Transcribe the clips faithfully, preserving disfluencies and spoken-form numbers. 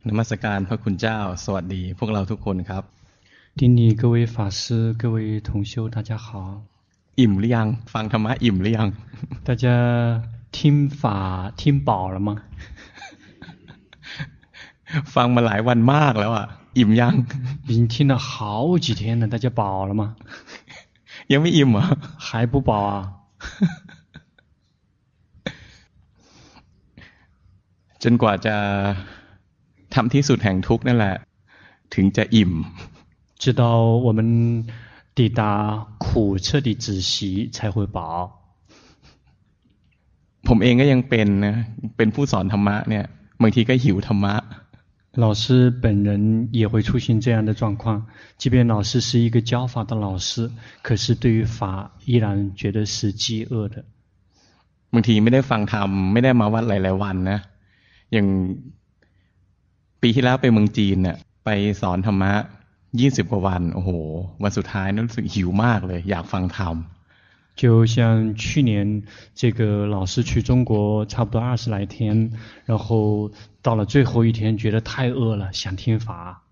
นมัสการพระคุณเจ้าสวัสดีพวกเราทุกคนครับ顶礼各位法师各位同修大家好อิ่มหรือยังฟังธรรมะอิ่มหรือยัง大家听法听饱了吗ฟังมาหลายวันมากแล้วอ่ะอิ่มยัง已经听了好几天了大家饱了吗ยังไม่อิ่มเหรอ还不饱啊จนกว่าจะทำที่สุดแห่งทุกข์นั่นแหละถึงจะอิ่ม直到我们抵达苦彻底止息才会饱ผมเองก็ยังเป็นนะเป็นผู้สอนธรรมะเนี่ยบางทีก็หิวธรรมะ老师本人也会出现这样的状况即便老师是一个教法的老师可是对于法依然觉得是饥饿的บางทีไม่ได้ฟังธรรมไม่ได้มาวัดหลายๆวันนะอย่างปีที่แล้วไปเมืองจีนเนี่ยไปสอนธรรมะยี่สิบกว่าวันโอ้โหวันสุดท้ายนั้นรู้สึกหิวมากเลยอยากฟังธรรม就像去年这个老师去中国差不多二十来天然后到了最后一天觉得太饿了想听法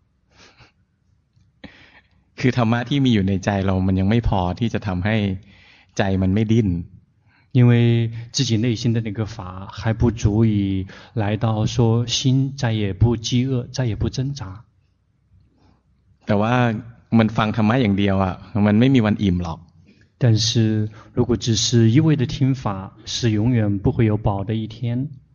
คือธรรมะที่มีอยู่ในใจเรามันยังไม่พอที่จะทำให้ใจมันไม่ดิ้น因为自己内心的那个法还不足以来到说心再也不饥饿再也不挣扎แต่ว่ามันฟังธรรมะอย่างเดียวอ่ะมันไม่มีวันอิ่มหรอก但是如果只是一味的听法是永远不会有饱的一天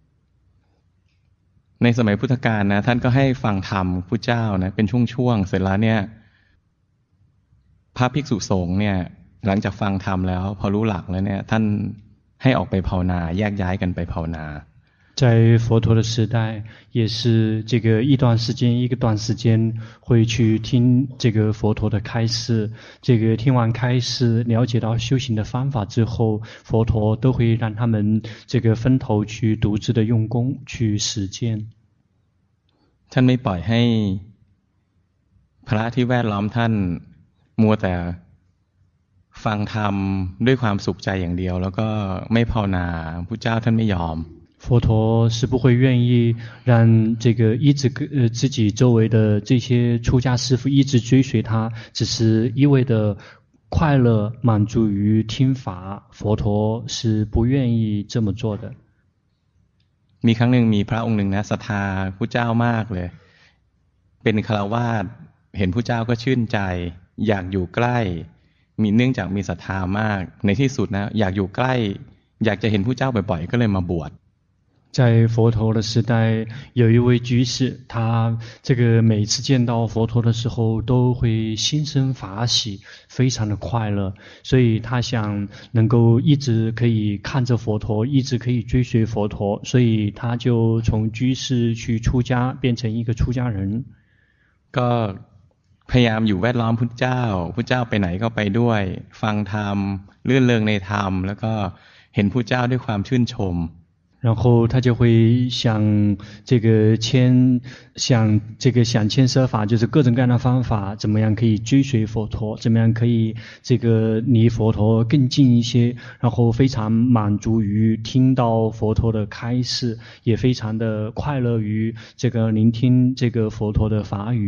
ในสมัยพุทธกาลนะท่านก็ให้ฟังธรรมพุทธเจ้านะเป็นช่วงๆเสร็จแล้วเนี่ยพระภิกษุสงฆ์เนี่ยหลังจากฟังธรรมแล้วพอรู้หลักแล้วเนี่ยท่านให้ออกไปภาวนาแยกย้ายกันไปภาวนา在佛陀的时代也是这个一段时间一个段时间会去听这个佛陀的开示这个听完开示了解到修行的方法之后佛陀都会让他们这个分头去独自的用功去实践ท่านไม่ปล่อยให้พระที่แวดล้อมท่านมัวแต่ฟังธรรมด้วยความสุขใจอย่างเดียวแล้วก็ไม่ภาวนาพุทธเจ้าท่านไม่ยอม佛陀是不会愿意让这个一直呃自己周围的这些出家师父一直追随他只是一味的快乐满足于听法佛陀是不愿意这么做的มีครั้งหนึ่งมีพระองค์หนึ่งนะศรัทธาพุทธเจ้ามากเลยเป็นฆราวาสเห็นพุทธเจ้าก็ชื่นใจอยากอยู่ใกล้มีเนื่องจากมีศรัทธามากในที่สุดนะอยากอยู่ใกล้อยากจะเห็นพุทธเจ้าบ่อยๆก็เลยมาบวช在佛陀的时代有一位居士他这个每次见到佛陀的时候都会心生法喜非常的快乐所以他想能够一直可以看着佛陀一直可以追随佛陀所以他就从居士去出家变成一个出家人ก็พยายามอยู่แวดล้อมพุทธเจ้าพุทธเจ้าไปไหนก็ไปด้วยฟังธรรมลื่นเริงในธรรมแล้วก็เห็นพุทธเจ้าด้วยความชื่นชม然后他就会想这个牵想这个想牵涉法就是各种各样的方法怎么样可以追随佛陀怎么样可以这个离佛陀更近一些然后非常满足于听到佛陀的开示也非常的快乐于这个聆听这个佛陀的法语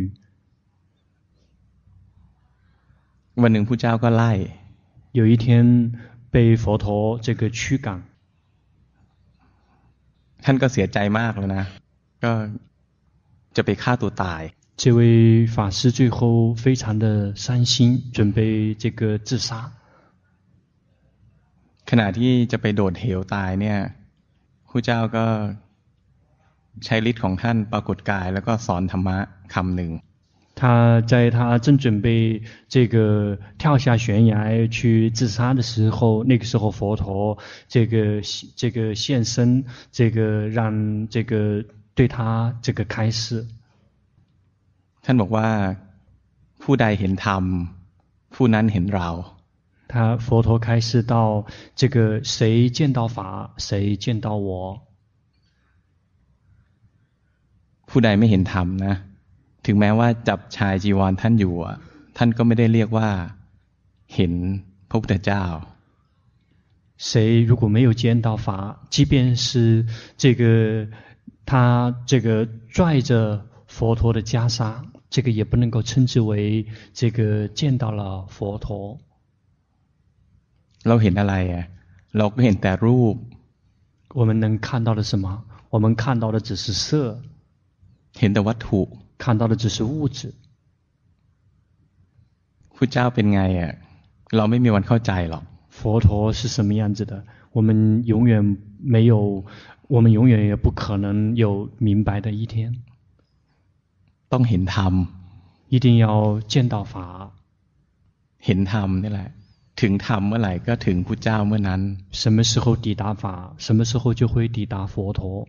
วันหนึ่งพุทธเจ้าก็ไล่有一天被佛陀这个驱赶ท่านก็เสียใจมากแล้วนะก็จะไปฆ่าตัวตาย这位法师最后非常的伤心准备这个自杀ขณะที่จะไปโดดเหวตายเนี่ยพระเจ้าก็ใช้ฤทธิ์ของท่านปรากฏกายแล้วก็สอนธรรมะคำหนึ่ง他在他正准备这个跳下悬崖去自杀的时候那个时候佛陀这个这个现身这个让这个对他这个开示ท่านบอกว่าผู้ใดเห็นธรรมผู้นั้นเห็นเรา他佛陀开示到这个谁见到法谁见到我ผู้ใดไม่เห็นธรรมนะถึงแม้ว่าจับชายจีวรท่านอยู่อ่ะท่านก็ไม่ได้เรียกว่าเห็นพระพุทธเจ้า谁如果没有见到法即便是这个他这个拽着佛陀的袈裟，这个也不能够称之为这个见到了佛陀。 เราเห็นอะไรอ่ะเราก็เห็นแต่รูป我们能看到的什么？我们看到的只是色， เห็นแต่วัตถุ看到的只是物质。 พุทธเจ้าเป็นไงอ่ะเราไม่มีวันเข้าใจหรอก佛陀是什么样子的？我们永远没有，我们永远也不可能有明白的一天。 ต้องเห็นธรรม一定要见到法。 เห็นธรรมนี่แหละถึงธรรมเมื่อไหร่ก็ถึงพุทธเจ้าเมื่อนั้น什么时候抵达法，什么时候就会抵达佛陀。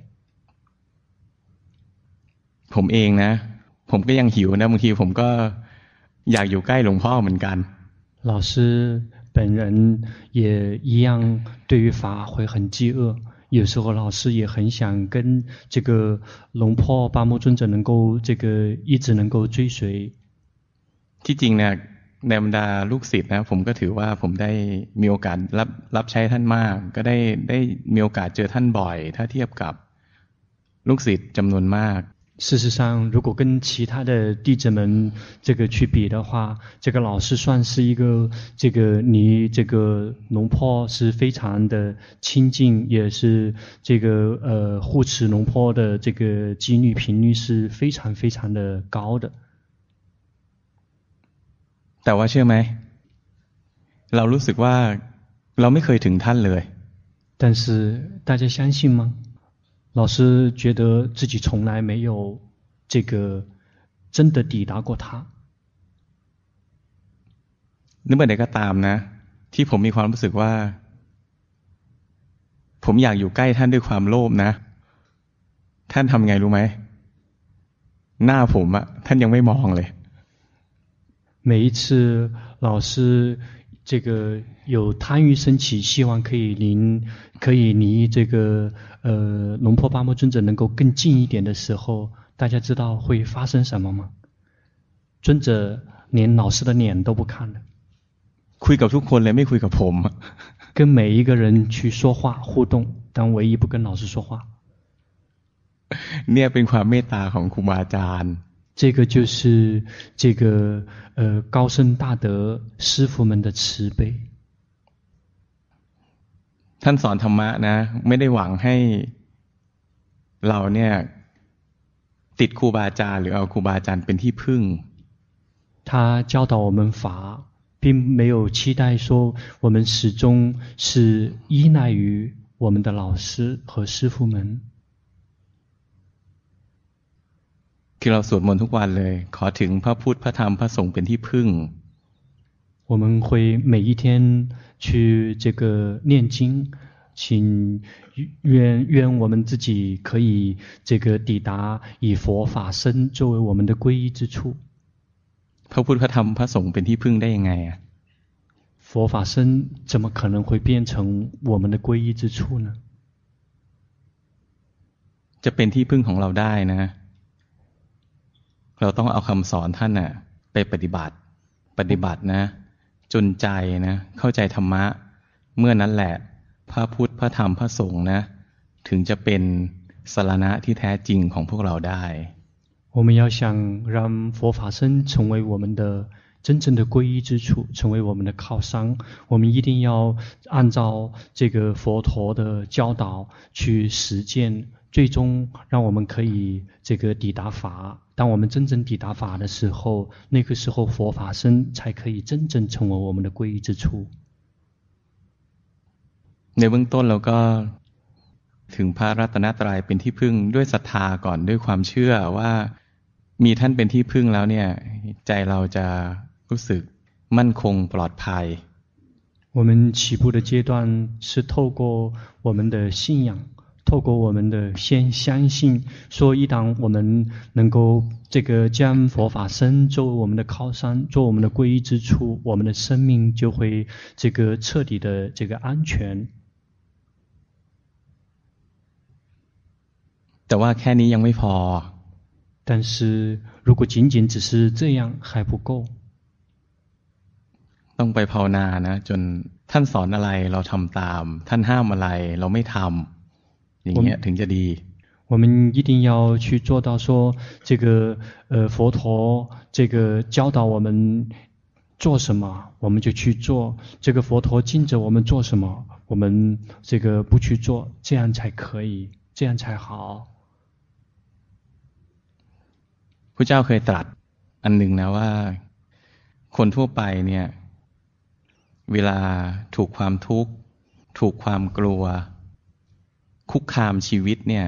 ผมเองนะผมก็ยังหิวนะบางทีผมก็อยากอยู่ใกล้หลวงพ่อเหมือนกัน老师本人也一样，对于法会很饥饿。有时候老师也很想跟这个龙婆巴摩尊者能够这个一直能够追随。 ที่จริงเนี่ยในบรรดาลูกศิษย์นะผมก็ถือว่าผมได้มีโอกาสรับรับใช้ท่านมากก็ได้ได้มีโอกาสเจอท่านบ่อยถ้าเทียบกับลูกศิษย์จำนวนมาก事实上，如果跟其他的弟子们这个去比的话，这个老师算是一个这个离这个龙婆是非常的亲近，也是这个呃护持龙婆的这个几率频率是非常非常的高的。 แต่ว่าเชื่อไหมเรารู้สึกว่าเราไม่เคยถึงท่านเลย但是大家相信吗？ 老师觉得自己从来没有这个真的抵达过他。 นึกว่าใดก็ตามนะที่ผมมีความรู้สึกว่าผมอยากอยู่ใกล้ท่านด้วยความโลภนะท่านทำไงรู้ไหมหน้าผมอะท่านยังไม่มองเลย每一次老师这个有贪欲升起，希望可以离可以离这个呃龙婆巴摩尊者能够更近一点的时候，大家知道会发生什么吗？尊者连老师的脸都不看了， คุยกับทุกคนเลยไม่คุยกับผม跟每一个人去说话互动，但唯一不跟老师说话。 เนี่ยเป็นความเมตตาของครูบาอาจารย์这个就是这个呃高僧大德师父们的慈悲。 ท่านสอนธรรมะนะไม่ได้หวังให้เราเนี่ยติดครูบาอาจารย์หรือเอาครูบาอาจารย์เป็นที่พึ่ง他教导我们法，并没有期待说我们始终是依赖于我们的老师和师父们。 คือเราสวดมนต์ทุกวันเลยขอถึงพระพุทธพระธรรมพระสงฆ์เป็นที่พึ่ง我们会每一天去这个念经，请愿愿我们自己可以这个抵达以佛法身作为我们的皈依之处。 พระพุทธพระธรรมพระสงฆ์เป็นที่พึ่งได้ยังไงอ่ะ佛法身怎么可能会变成我们的皈依之处呢？ จะเป็นที่พึ่งของเราได้นะเราต้องเอาคำสอนท่านน่ะไปปฏิบัติปฏิบัตินะจนใจนะเข้าใจธรรมะเมื่อนั้นแหละพระพุทธพระธรรมพระสงฆ์นะถึงจะเป็นสรณะที่แท้จริงของพวกเราได้我们要想让佛法身成为我们的真正的皈依之处，成为我们的靠山，我们一定要按照这个佛陀的教导去实践，最终让我们可以这个抵达法。当我们真正抵达法的时候，那个时候佛法身才可以真正成为我们的皈依之处。 ในเบื้องต้นเราก็ถึงพระรัตนตรัยเป็นที่พึ่งด้วยศรัทธาก่อนด้วยความเชื่อว่ามีท่านเป็นที่พึ่งแล้วเนี่ยใจเราจะรู้สึกมั่นคงปลอดภัย我们起步的阶段是透过我们的信仰，透过我们的先相信，说一旦我们能够这个将佛法身作为我们的靠山，做我们的皈依之处，我们的生命就会这个彻底的这个安全。 แต่ว่าแค่นี้ยังไม่พอ但是如果仅仅只是这样还不够， ต้องไปภาวนานะจนท่านสอนอะไรเราทำตามท่านห้ามอะไรเราไม่ทำอย่างเงี้ยถึงจะดี我我们一定要去做到说，这个呃佛陀这个教导我们做什么，我们就去做；这个佛陀禁止我们做什么，我们这个不去做，这样才可以，这样才好。 พระเจ้าเคยตรัสอันหนึ่งนะว่าคนทั่วไปเนี่ยเวลาถูกความทุกข์ถูกความกลัวคุกคามชีวิตเนี่ย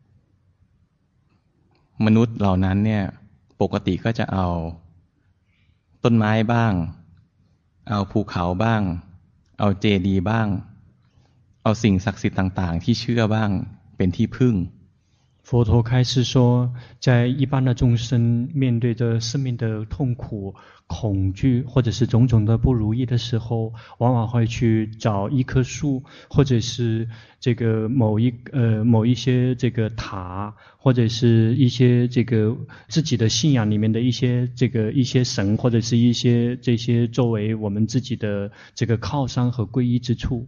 มนุษย์เหล่านั้นเนี่ยปกติก็จะเอาต้นไม้บ้างเอาภูเขาบ้างเอาเจดีย์บ้างเอาสิ่งศักดิ์สิทธิ์ต่างๆที่เชื่อบ้างเป็นที่พึ่ง佛陀开始说，在一般的众生面对着生命的痛苦、恐惧，或者是种种的不如意的时候，往往会去找一棵树，或者是这个某一呃某一些这个塔，或者是一些这个自己的信仰里面的一些这个一些神，或者是一些这些作为我们自己的这个靠山和皈依之处。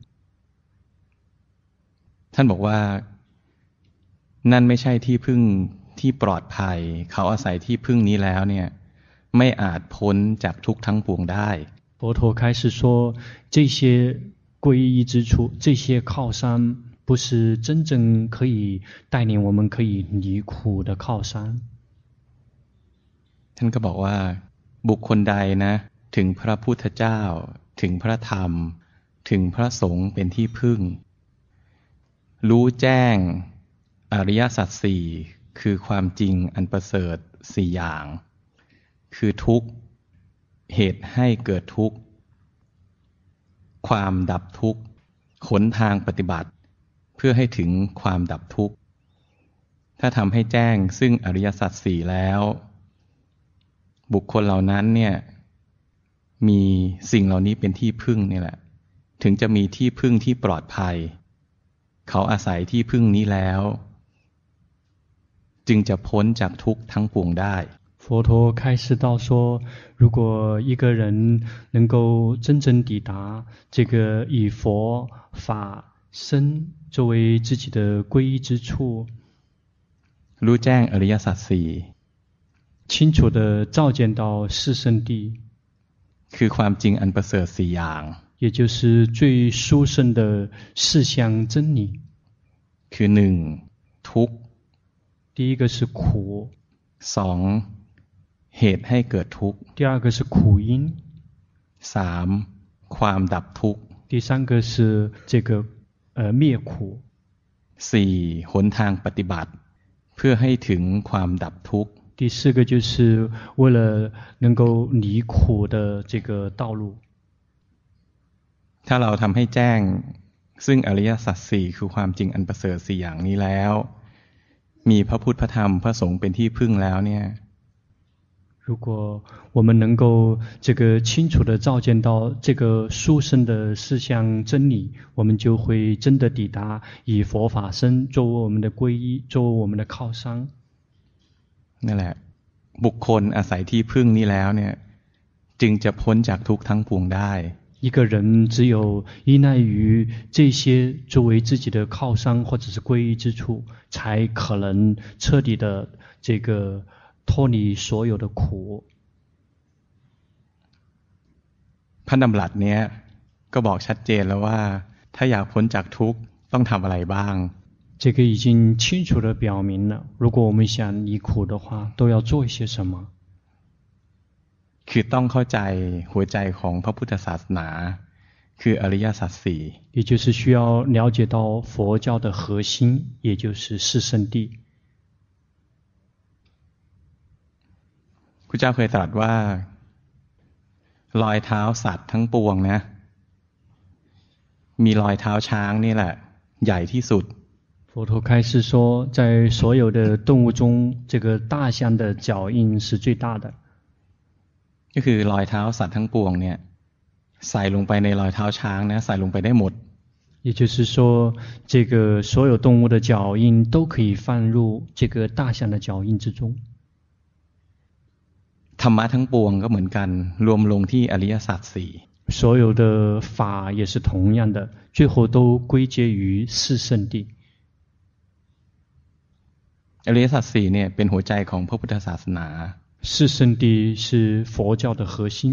ท่านบอกว่านั่นไม่ใช่ที่พึ่งที่ปลอดภัยเขาอาศัยที่พึ่งนี้แล้วเนี่ยไม่อาจพ้นจากทุกข์ทั้งปวงได้佛陀开始说，这些皈依之处，这些靠山，不是真正可以带领我们可以离苦的靠山。 ท่านก็บอกว่าบุคคลใดนะถึงพระพุทธเจ้าถึงพระธรรมถึงพระสงฆ์เป็นที่พึ่งรู้แจ้งอริยสัจสี่คือความจริงอันประเสริฐสี่อย่างคือทุกข์เหตุให้เกิดทุกข์ความดับทุกข์หนทางปฏิบัติเพื่อให้ถึงความดับทุกข์ถ้าทำให้แจ้งซึ่งอริยสัจสี่แล้วบุคคลเหล่านั้นเนี่ยมีสิ่งเหล่านี้เป็นที่พึ่งนี่แหละถึงจะมีที่พึ่งที่ปลอดภัยเขาอาศัยที่พึ่งนี้แล้วจึงจะพ้นจากทุกข์ทั้งปวงได้佛陀开示到说，如果一个人能够真正抵达这个以佛法身作为自己的皈依之处， รู้แจ้งอริยสัจสี่清楚地照见到四圣谛， คือความจริงอันประเสริฐสี่อย่าง也就是最殊胜的四项真理。 คือหนึ่งทุกข์第一个是苦， สองเหตุให้เกิดทุกข์第二个是苦因， สามความดับทุกข์第三个是这个呃灭苦， สี่หนทางปฏิบัติเพื่อให้ถึงความดับทุกข์第四个就是为了能够离苦的这个道路。 ถ้าเราทำให้แจ้งซึ่งอริยสัจสี่คือความจริงอันประเสริฐสี่อย่างนี้แล้วมีพระพุทธพระธรรมพระสงฆ์เป็นที่พึ่งแล้วเนี่ย如果我们能够这个清楚地照见到这个殊胜的四项真理，我们就会真的抵达以佛法身作为我们的皈依，作为我们的靠山。 นั่นแหละบุคคลอาศัยที่พึ่งนี้แล้วเนี่ยจึงจะพ้นจากทุกข์ทั้งปวงได้一个人只有依赖于这些作为自己的靠山或者是皈依之处，才可能彻底的这个脱离所有的苦。 พระดำรัสเนี้ยก็บอกชัดเจนแล้วว่าถ้าอยากพ้นจากทุกข์ต้องทำอะไรบ้าง这个已经清楚地表明了，如果我们想离苦的话，都要做一些什么。 คือต้องเข้าใจหัวใจของพระพุทธศาสนาคืออริยสัจสี่也就是需要了解到佛教的核心，也就是四圣谛。 พระเจ้าเคยตรัสว่ารอยเท้าสัตว์ทั้งปวงนะมีรอยเท้าช้างนี่แหละใหญ่ที่สุด佛陀开示说，在所有的动物中，这个大象的脚印是最大的。 ก็คือรอยเท้าสัตว์ทั้งปวงเนี่ยใส่ลงไปในรอยเท้าช้างนะใส่ลงไปได้หมด也就是说，这个所有动物的脚印都可以放入这个大象的脚印之中。 ธรรมะทั้งปวงก็เหมือนกันรวมลงที่อริยสัจสี่所有的法也是同样的，最后都归结于四圣谛。 อริยสัจสี่เนี่ยเป็นหัวใจของพระพุทธศาสนา四圣谛是佛教的核心。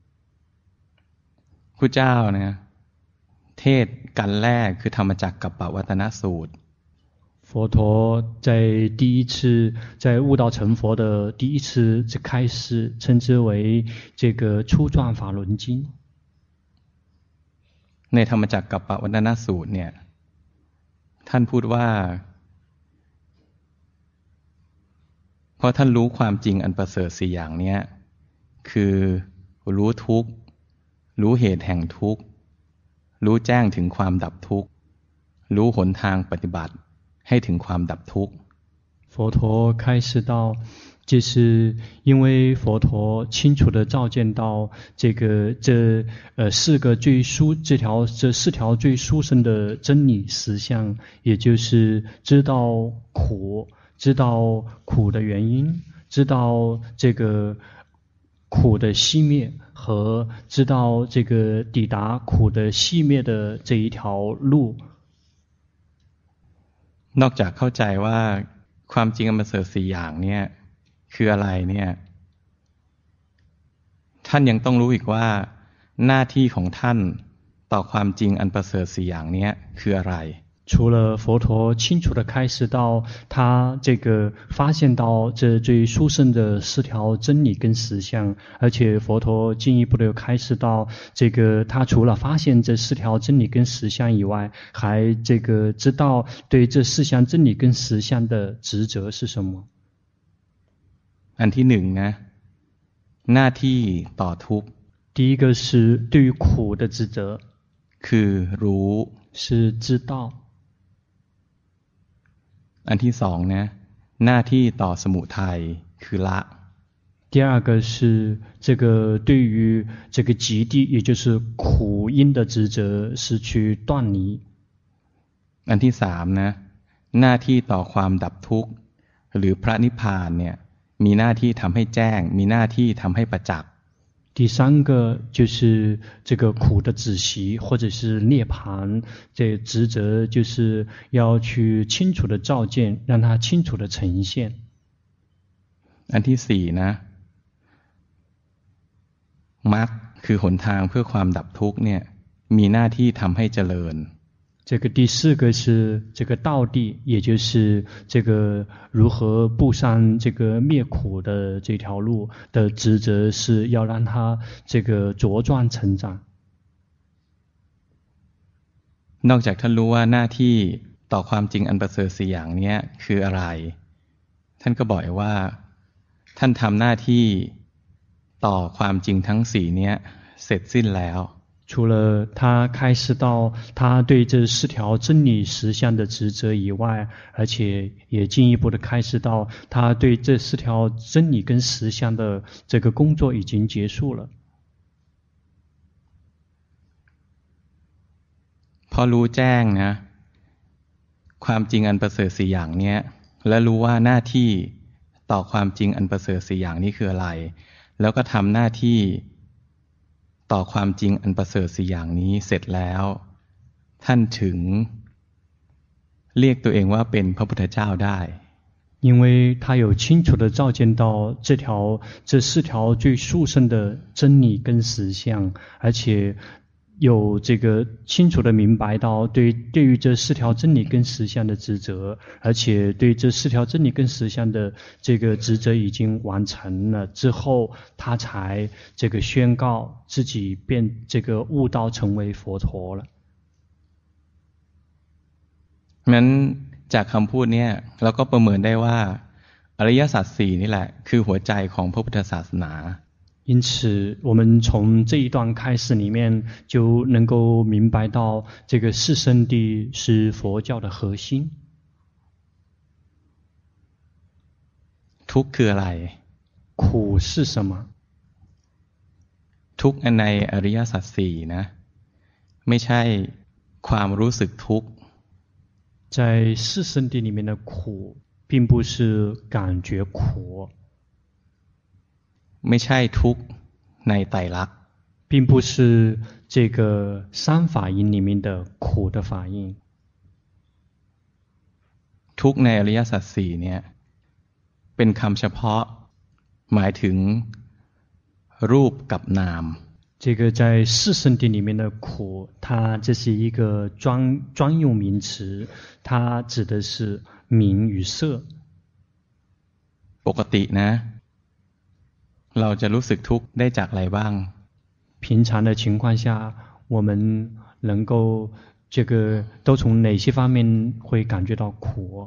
พระเจ้าเนี่ยเทศกันแรกคือธรรมจักรกัปปวัตนสูตร佛陀在第一次在悟道成佛的第一次开始，称之为这个初转法轮经。 ในธรรมจักรกัปปวัตนสูตรเนี่ยท่านพูดว่าเพราะท่านรู้ความจริงอันประเสริฐสี่อย่างเนี้ยคือรู้ทุกข์รู้เหตุแห่งทุกข์รู้แจ้งถึงความดับทุกข์รู้หนทางปฏิบัติให้ถึงความดับทุกข์佛陀开示到，就是因为佛陀清楚地照见到这个这呃四个最殊这条这四条最殊胜的真理实相，也就是知道苦，知道苦的原因，知道这个苦的熄灭和知道这个抵达苦的熄灭的这一条路。 นอกจากเข้าใจว่าความจริงอันประเสริฐสี่อย่างเนี่ยคืออะไรเนี่ยท่านยังต้องรู้อีกว่าหน้าที่ของท่านต่อความจริงอันประเสริฐสี่อย่างนี้คืออะไร除了佛陀清楚地开示到他这个发现到这最殊胜的四条真理跟实相，而且佛陀进一步的开示到这个他除了发现这四条真理跟实相以外，还这个知道对这四项真理跟实相的职责是什么。 อันที่หนึ่งนะหน้าที่ต่อทุกข์第一个是对于苦的职责， คือรู้是知道。 อันที่สองนะหน้าที่ต่อสมุทัยคือละ第二个是这个对于这个极地，也就是苦因的职责是去断离。 อันที่สามนะหน้าที่ต่อความดับทุกข์หรือพระนิพพานเนี่ยมีหน้าที่ทำให้แจ้งมีหน้าที่ทำให้ประจักษ์第三个就是这个苦的止息或者是涅槃，这职责就是要去清楚的照见，让它清楚的呈现。 อันที่สี่นะมรรคคือหนทางเพื่อความดับทุกข์เนี่ยมีหน้าที่ทำให้เจริญ这个第四个是这个道地，也就是这个如何步上这个灭苦的这条路的职责，是要让他这个茁壮成长。 นอกจากท่านรู้ว่าหน้าที่ต่อความจริงอันประเสริฐสี่อย่างนี้คืออะไรท่านก็บอกว่าท่านทำหน้าที่ต่อความจริงทั้งสี่นี้เสร็จสิ้นแล้ว除了他开示到他对这四条真理实相的职责以外，而且也进一步的开示到他对这四条真理跟实相的这个工作已经结束了。 พอรู้แจ้งนะความจริงอันประเสริฐสี่อย่างนี้และรู้ว่าหน้าที่ต่อความจริงอันประเสริฐสี่อย่างนี้คืออะไรแล้วก็ทำหน้าที่ต่อความจริงอันประเสริฐสี่อย่างนี้เสร็จแล้วท่านถึงเรียกตัวเองว่าเป็นพระพุทธเจ้าได้因为他有清楚的照见到这条这四条最殊胜的真理跟实相，而且有这个清楚的明白到对对于这四条真理跟实相的职责，而且对这四条真理跟实相的这个职责已经完成了之后，他才这个宣告自己变这个悟道成为佛陀了。 งั้นจากคำพูดนี้เราก็ประเมินได้ว่าอริยสัจสี่นี่แหละคือหัวใจของพระพุทธศาสนา因此我们从这一段开始里面就能够明白到这个四圣谛是佛教的核心。 ทุกข์คืออะไร苦是什么ทุกข์ในอริยสัจสี่นะไม่ใช่ความรู้สึกทุกข์在四圣谛里面的苦并不是感觉苦ไม่ใช่ทุกข์ในไตรลักษณ์并不是这个三法印里面的苦的法印ทุกข์ในอริยสัจสี่เนี่ยเป็นคำเฉพาะหมายถึงรูปกับนาม这个在四圣谛里面的苦，它这是一个专专用名词，它指的是名与色。 ปกตินะเราจะรู้สึกทุกข์ได้จากอะไรบ้าง平常的情况下，我们能够这个都从哪些方面会感觉到苦？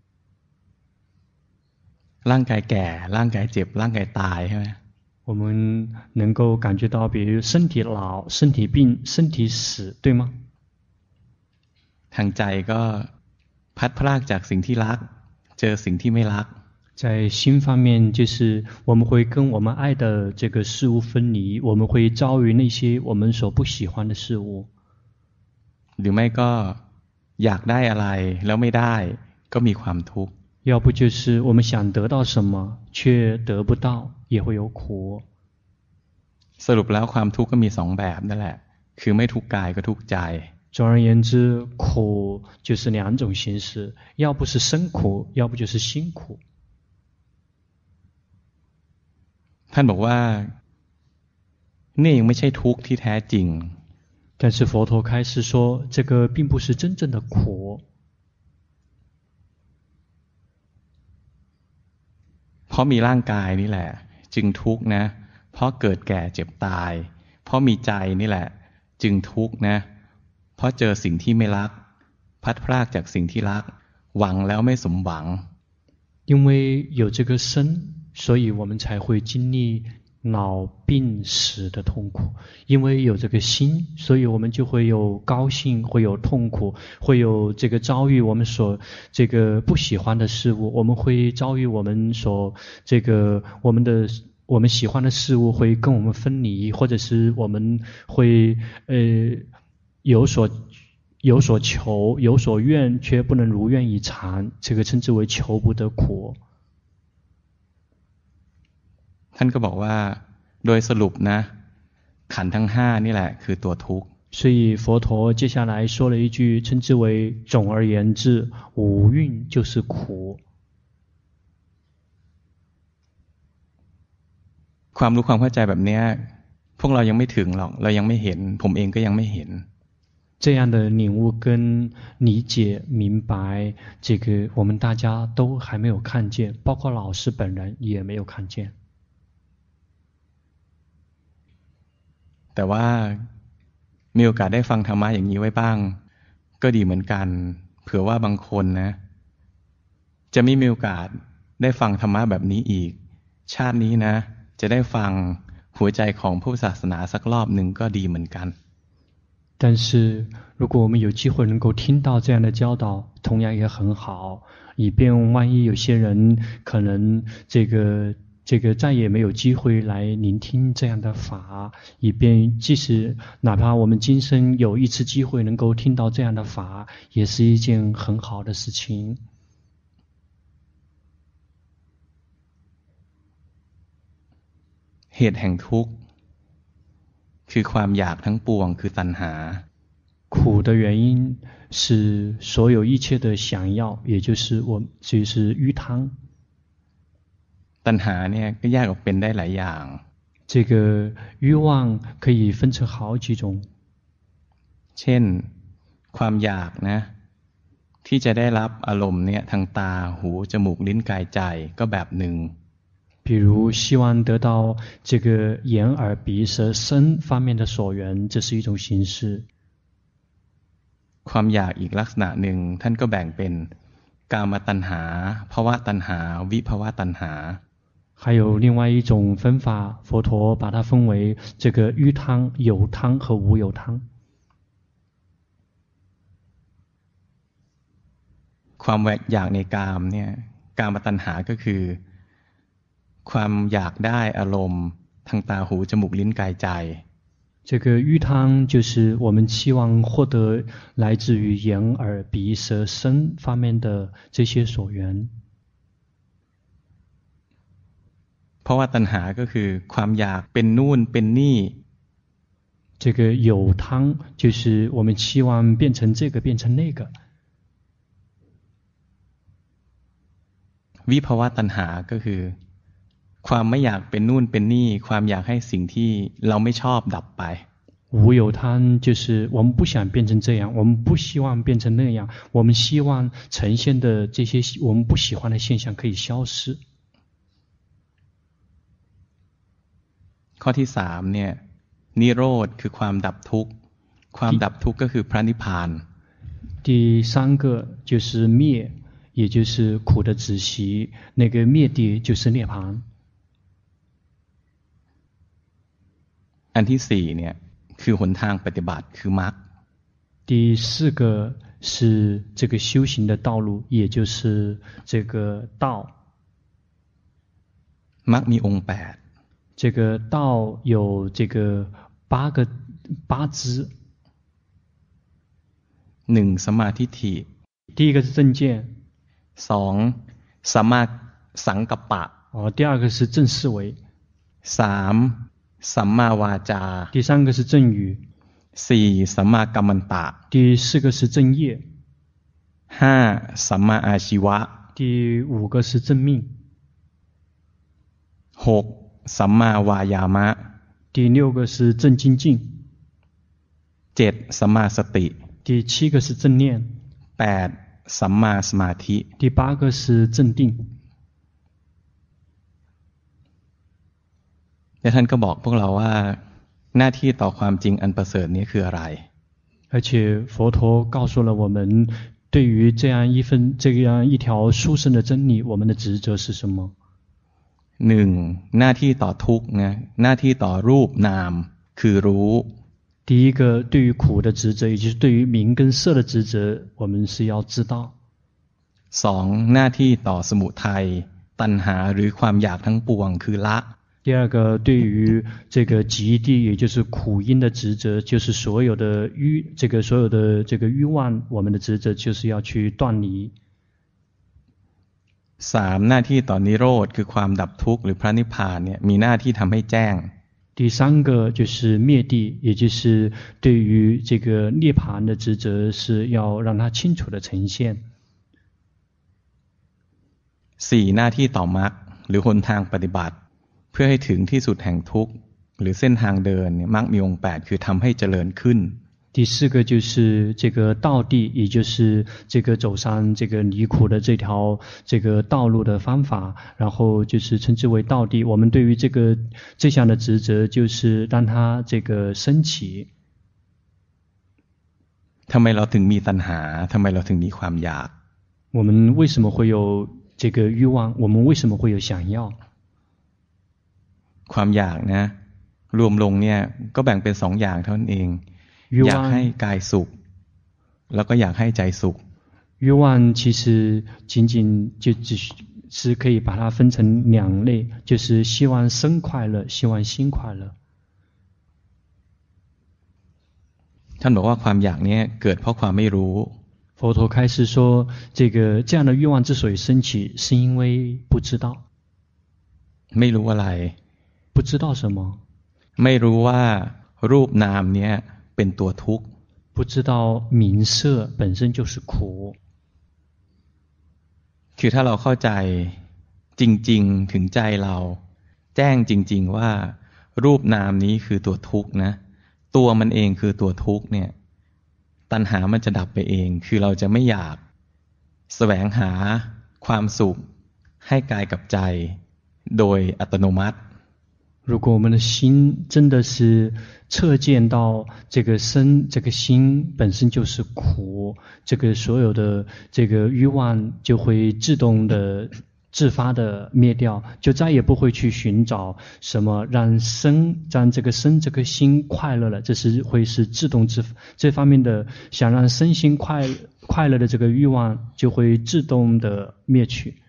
ร่างกายแก่ร่างกายเจ็บร่างกายตายใช่ไหม我们能够感觉到，比如身体老、身体病、身体死，对吗？ ทางใจก็พัดพรากจากสิ่งที่รักเจอสิ่งที่ไม่รัก在心方面，就是我们会跟我们爱的这个事物分离，我们会遭遇那些我们所不喜欢的事物。 หรือไม่ก็อยากได้อะไรแล้วไม่ได้ก็มีความทุกข์要不就是我们想得到什么却得不到，也会有苦。 สรุปแล้วความทุกข์ก็มีสองแบบนั่นแหละคือไม่ทุกข์กายก็ทุกข์ใจ总而言之，苦就是两种形式，要不是身苦，要不就是心苦。 ท่านบอกว่านี่ยังไม่ใช่ทุกข์ที่แท้จริง但是佛陀开示说，这个并不是真正的苦。 เพราะมีร่างกายนี่แหละจึงทุกข์นะเพราะเกิดแก่เจ็บตายเพราะมีใจนี่แหละจึงทุกข์นะเพราะเจอสิ่งที่ไม่รักพัดพรากจากสิ่งที่รักหวังแล้วไม่สมหวัง因为有这个身，所以我们才会经历老病死的痛苦。因为有这个心，所以我们就会有高兴，会有痛苦，会有这个遭遇我们所这个不喜欢的事物，我们会遭遇我们所这个我们的我们喜欢的事物会跟我们分离，或者是我们会呃有所有所求有所愿却不能如愿以偿，这个称之为求不得苦。 ท่านก็บอกว่าโดยสรุปนะขันธ์ทั้งห้านี่แหละคือตัวทุกข์所以佛陀接下来说了一句，称之为总而言之，五蕴就是苦。 ความรู้ความเข้าใจแบบนี้พวกเรายังไม่ถึงหรอกเรายังไม่เห็นผมเองก็ยังไม่เห็น这样的领悟跟理解明白，这个我们大家都还没有看见，包括老师本人也没有看见。 แต่ว่ามีโอกาสได้ฟังธรรมะอย่างนี้ไว้บ้างก็ดีเหมือนกันเผื่อว่าบางคนนะจะไม่มีโอกาสได้ฟังธรรมะแบบนี้อีกชาตินี้นะจะได้ฟังหัวใจของพุทธศาสนาสักรอบหนึ่งก็ดีเหมือนกัน但是如果我们有机会能够听到这样的教导，同样也很好，以便万一有些人可能这个这个再也没有机会来聆听这样的法，以便即使哪怕我们今生有一次机会能够听到这样的法，也是一件很好的事情。 เหตุแห่งทุกข์คือความอยากทั้งปวงคือตัณหา苦的原因是所有一切的想要，也就是我就是鱼汤。 ตัณหาเนี่ยก็แยกออกเป็นได้หลายอย่าง这个欲望可以分成好几种เช่นความอยากนะที่จะได้รับอารมณ์เนี่ยทางตาหูจมูกลิ้นกายใจก็แบบหนึ่ง比如希望得到这个眼耳鼻舌身方面的所缘，这是一种形式。 ความอยากอีกลักษณะหนึ่งท่านก็แบ่งเป็นกามตัณหาภวตัณหาวิภวตัณหา还有另外一种分法，佛陀把它分为这个欲汤、有汤和无有汤。 ความอยากในกามเนี่ยกามตัณหาก็คือความอยากได้อารมณ์ทางตาหูจมูกลิ้นกายใจ这个欲汤就是我们期望获得来自于眼耳鼻舌身方面的这些所缘。 เพราะว่าตัณหาก็คือความอยากเป็นนู่นเป็นนี่这个有汤就是我们期望变成这个变成那个。 วิภวตัณหาก็คือความไม่อยากเป็นนู่นเป็นนี่ความอยากให้สิ่งที่เราไม่ชอบดับไป无有贪就是我们不想变成这样，我们不希望变成那样，我们希望呈现的这些我们不喜欢的现象可以消失。 ข้อที่สามเนี่ยนิโรธคือความดับทุกข์ความดับทุกข์ก็คือพระนิพพาน第三个就是灭，也就是苦的止息，那个灭地就是涅槃。 อันที่สี่เนี่ยคือหนทางปฏิบัติคือมรรค第四个是这个修行的道路，也就是这个道。 มรรคมีองค์แปด这个道有这个八个八支。 หนึ่งสัมมาทิฏฐิ第一个是正见， สองสัมมาสังกัปปะ哦，第二个是正思维， สามสัมมาวาจา第三个是正语， สี่สัมมากัมมันตะ第四个是正业， ห้าสัมมาอาชีวะ第五个是正命， หกสัมมาวายามะ第六个是正精进， เจ็ดสัมมาสติ第七个是正念， แปดสัมมาสมาธิ第八个是正定。 และท่านก็บอกพวกเราว่าหน้าที่ต่อความจริงอันประเสริฐนี้คืออะไร而且佛陀告诉了我们，对于这样一份这样一条殊胜的真理，我们的职责是什么？ หนึ่งหน้าที่ต่อทุกข์นะหน้าที่ต่อรูปนามคือรู้第一个对于苦的职责，也就是对于名跟色的职责，我们是要知道。 สองหน้าที่ต่อสมุทัยตัณหาหรือความอยากทั้งปวงคือละ第二个对于这个极地，也就是苦因的职责，就是所有的欲，这个所有的这个欲望，我们的职责就是要去断离。 สามหน้าที่ต่อนิโรธคือความดับทุกข์หรือพระนิพพานเนี่ยมีหน้าที่ทำให้แจ้ง第三个就是灭地，也就是对于这个涅槃的职责是要让它清楚的呈现。 สี่หน้าที่ต่อมรรคหรือหนทางปฏิบัติเพื่อให้ถึงที่สุดแห่งทุกข์หรือเส้นทางเดินเนี่ยมรรคมีองค์แปดคือทำให้เจริญขึ้น第四个就是这个道地，也就是这个走上这个离苦的这条这个道路的方法，然后就是称之为道地。我们对于这个这项的职责，就是让它这个升起。 ทำไมเราถึงมีตัณหาทำไมเราถึงมีความอยาก我们为什么会有这个欲望？我们为什么会有想要？ ความอยากนะรวมลงเนี่ยก็แบ่งเป็นสองอย่างเท่านั้นเองอยากให้กายสุขแล้วก็อยากให้ใจสุข欲望其实仅仅就只是可以把它分成两类，就是希望身快乐，希望心快乐。 ท่านบอกว่าความอยากนี้เกิดเพราะความไม่รู้佛陀开始说，这个这样的欲望之所以升起，是因为不知道。 ไม่รู้อะไร不知道什么？ ไม่รู้ว่ารูปนามเนี้ยเป็นตัวทุกข์不知道名色本身就是苦。 คือถ้าเราเข้าใจจริงๆถึงใจเราแจ้งจริงๆว่ารูปนามนี้คือตัวทุกข์นะตัวมันเองคือตัวทุกข์เนี่ยตัณหามันจะดับไปเองคือเราจะไม่อยากแสวงหาความสุขให้กายกับใจโดยอัตโนมัติ如果我们的心真的是彻见到这个身这个心本身就是苦，这个所有的这个欲望就会自动的自发的灭掉，就再也不会去寻找什么让身让这个身这个心快乐了，这是会是自动自这方面的想让身心快快乐的这个欲望就会自动的灭去。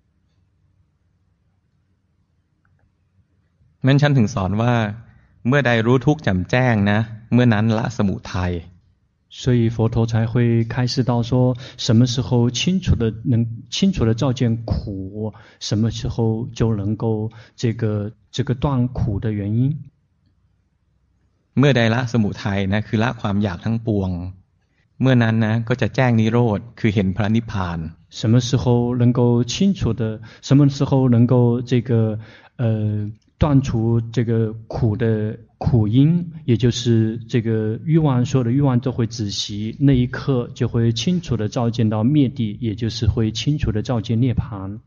นั้นฉันถึงสอนว่าเมื่อใดรู้ทุกข์แจ่มแจ้งนะเมื่อนั้นละสมุทัย所以佛陀才会开示到说，什么时候清楚的能清楚的照见苦，什么时候就能够这个这个断苦的原因。 เมื่อใดละสมุทัยนะคือละความอยากทั้งปวงเมื่อนั้นนะก็จะแจ้งนิโรธคือเห็นพระนิพพาน什么时候能够清楚的，什么时候能够这个呃断除这个苦的苦因，也就是这个欲望，所有的欲望都会止息，那一刻就会清楚的照见到灭地，也就是会清楚的照见涅槃。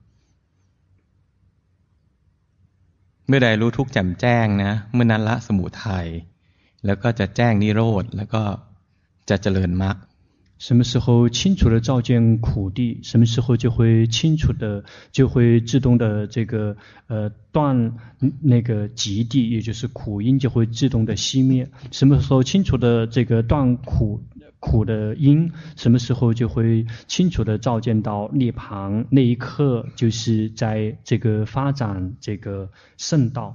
เมื่อใดรู้ทุกข์แจ่มแจ้งนะเมื่อนั้นละสมุทัยแล้วก็จะแจ้งนิโรธแล้วก็จะเจริญมรรค什么时候清楚的照见苦地，什么时候就会清楚的，就会自动的这个呃断那个极地，也就是苦因就会自动的熄灭。什么时候清楚的这个断苦苦的因，什么时候就会清楚的照见到涅槃。那一刻就是在这个发展这个圣道。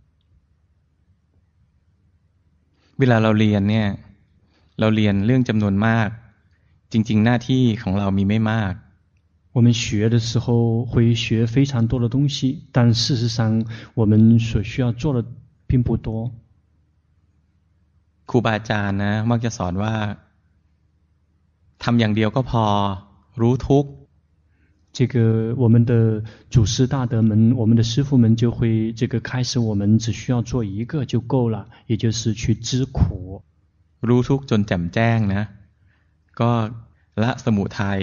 เวลาเราเรียนเนี่ยเราเรียนเรื่องจำนวนมากจริงๆหน้าที่ของเรามีไม่มาก我们学的时候会学非常多的东西，但事实上我们所需要做的并不多。 ครูบาอาจารย์นะมักจะสอนว่าทำอย่างเดียวก็พอรู้ทุกข์这个我们的祖师大德们，我们的师父们就会这个开始，我们只需要做一个就够了，也就是去知苦。 รู้ทุกข์จนแจ่มแจ้งนะก็ละสมุทัย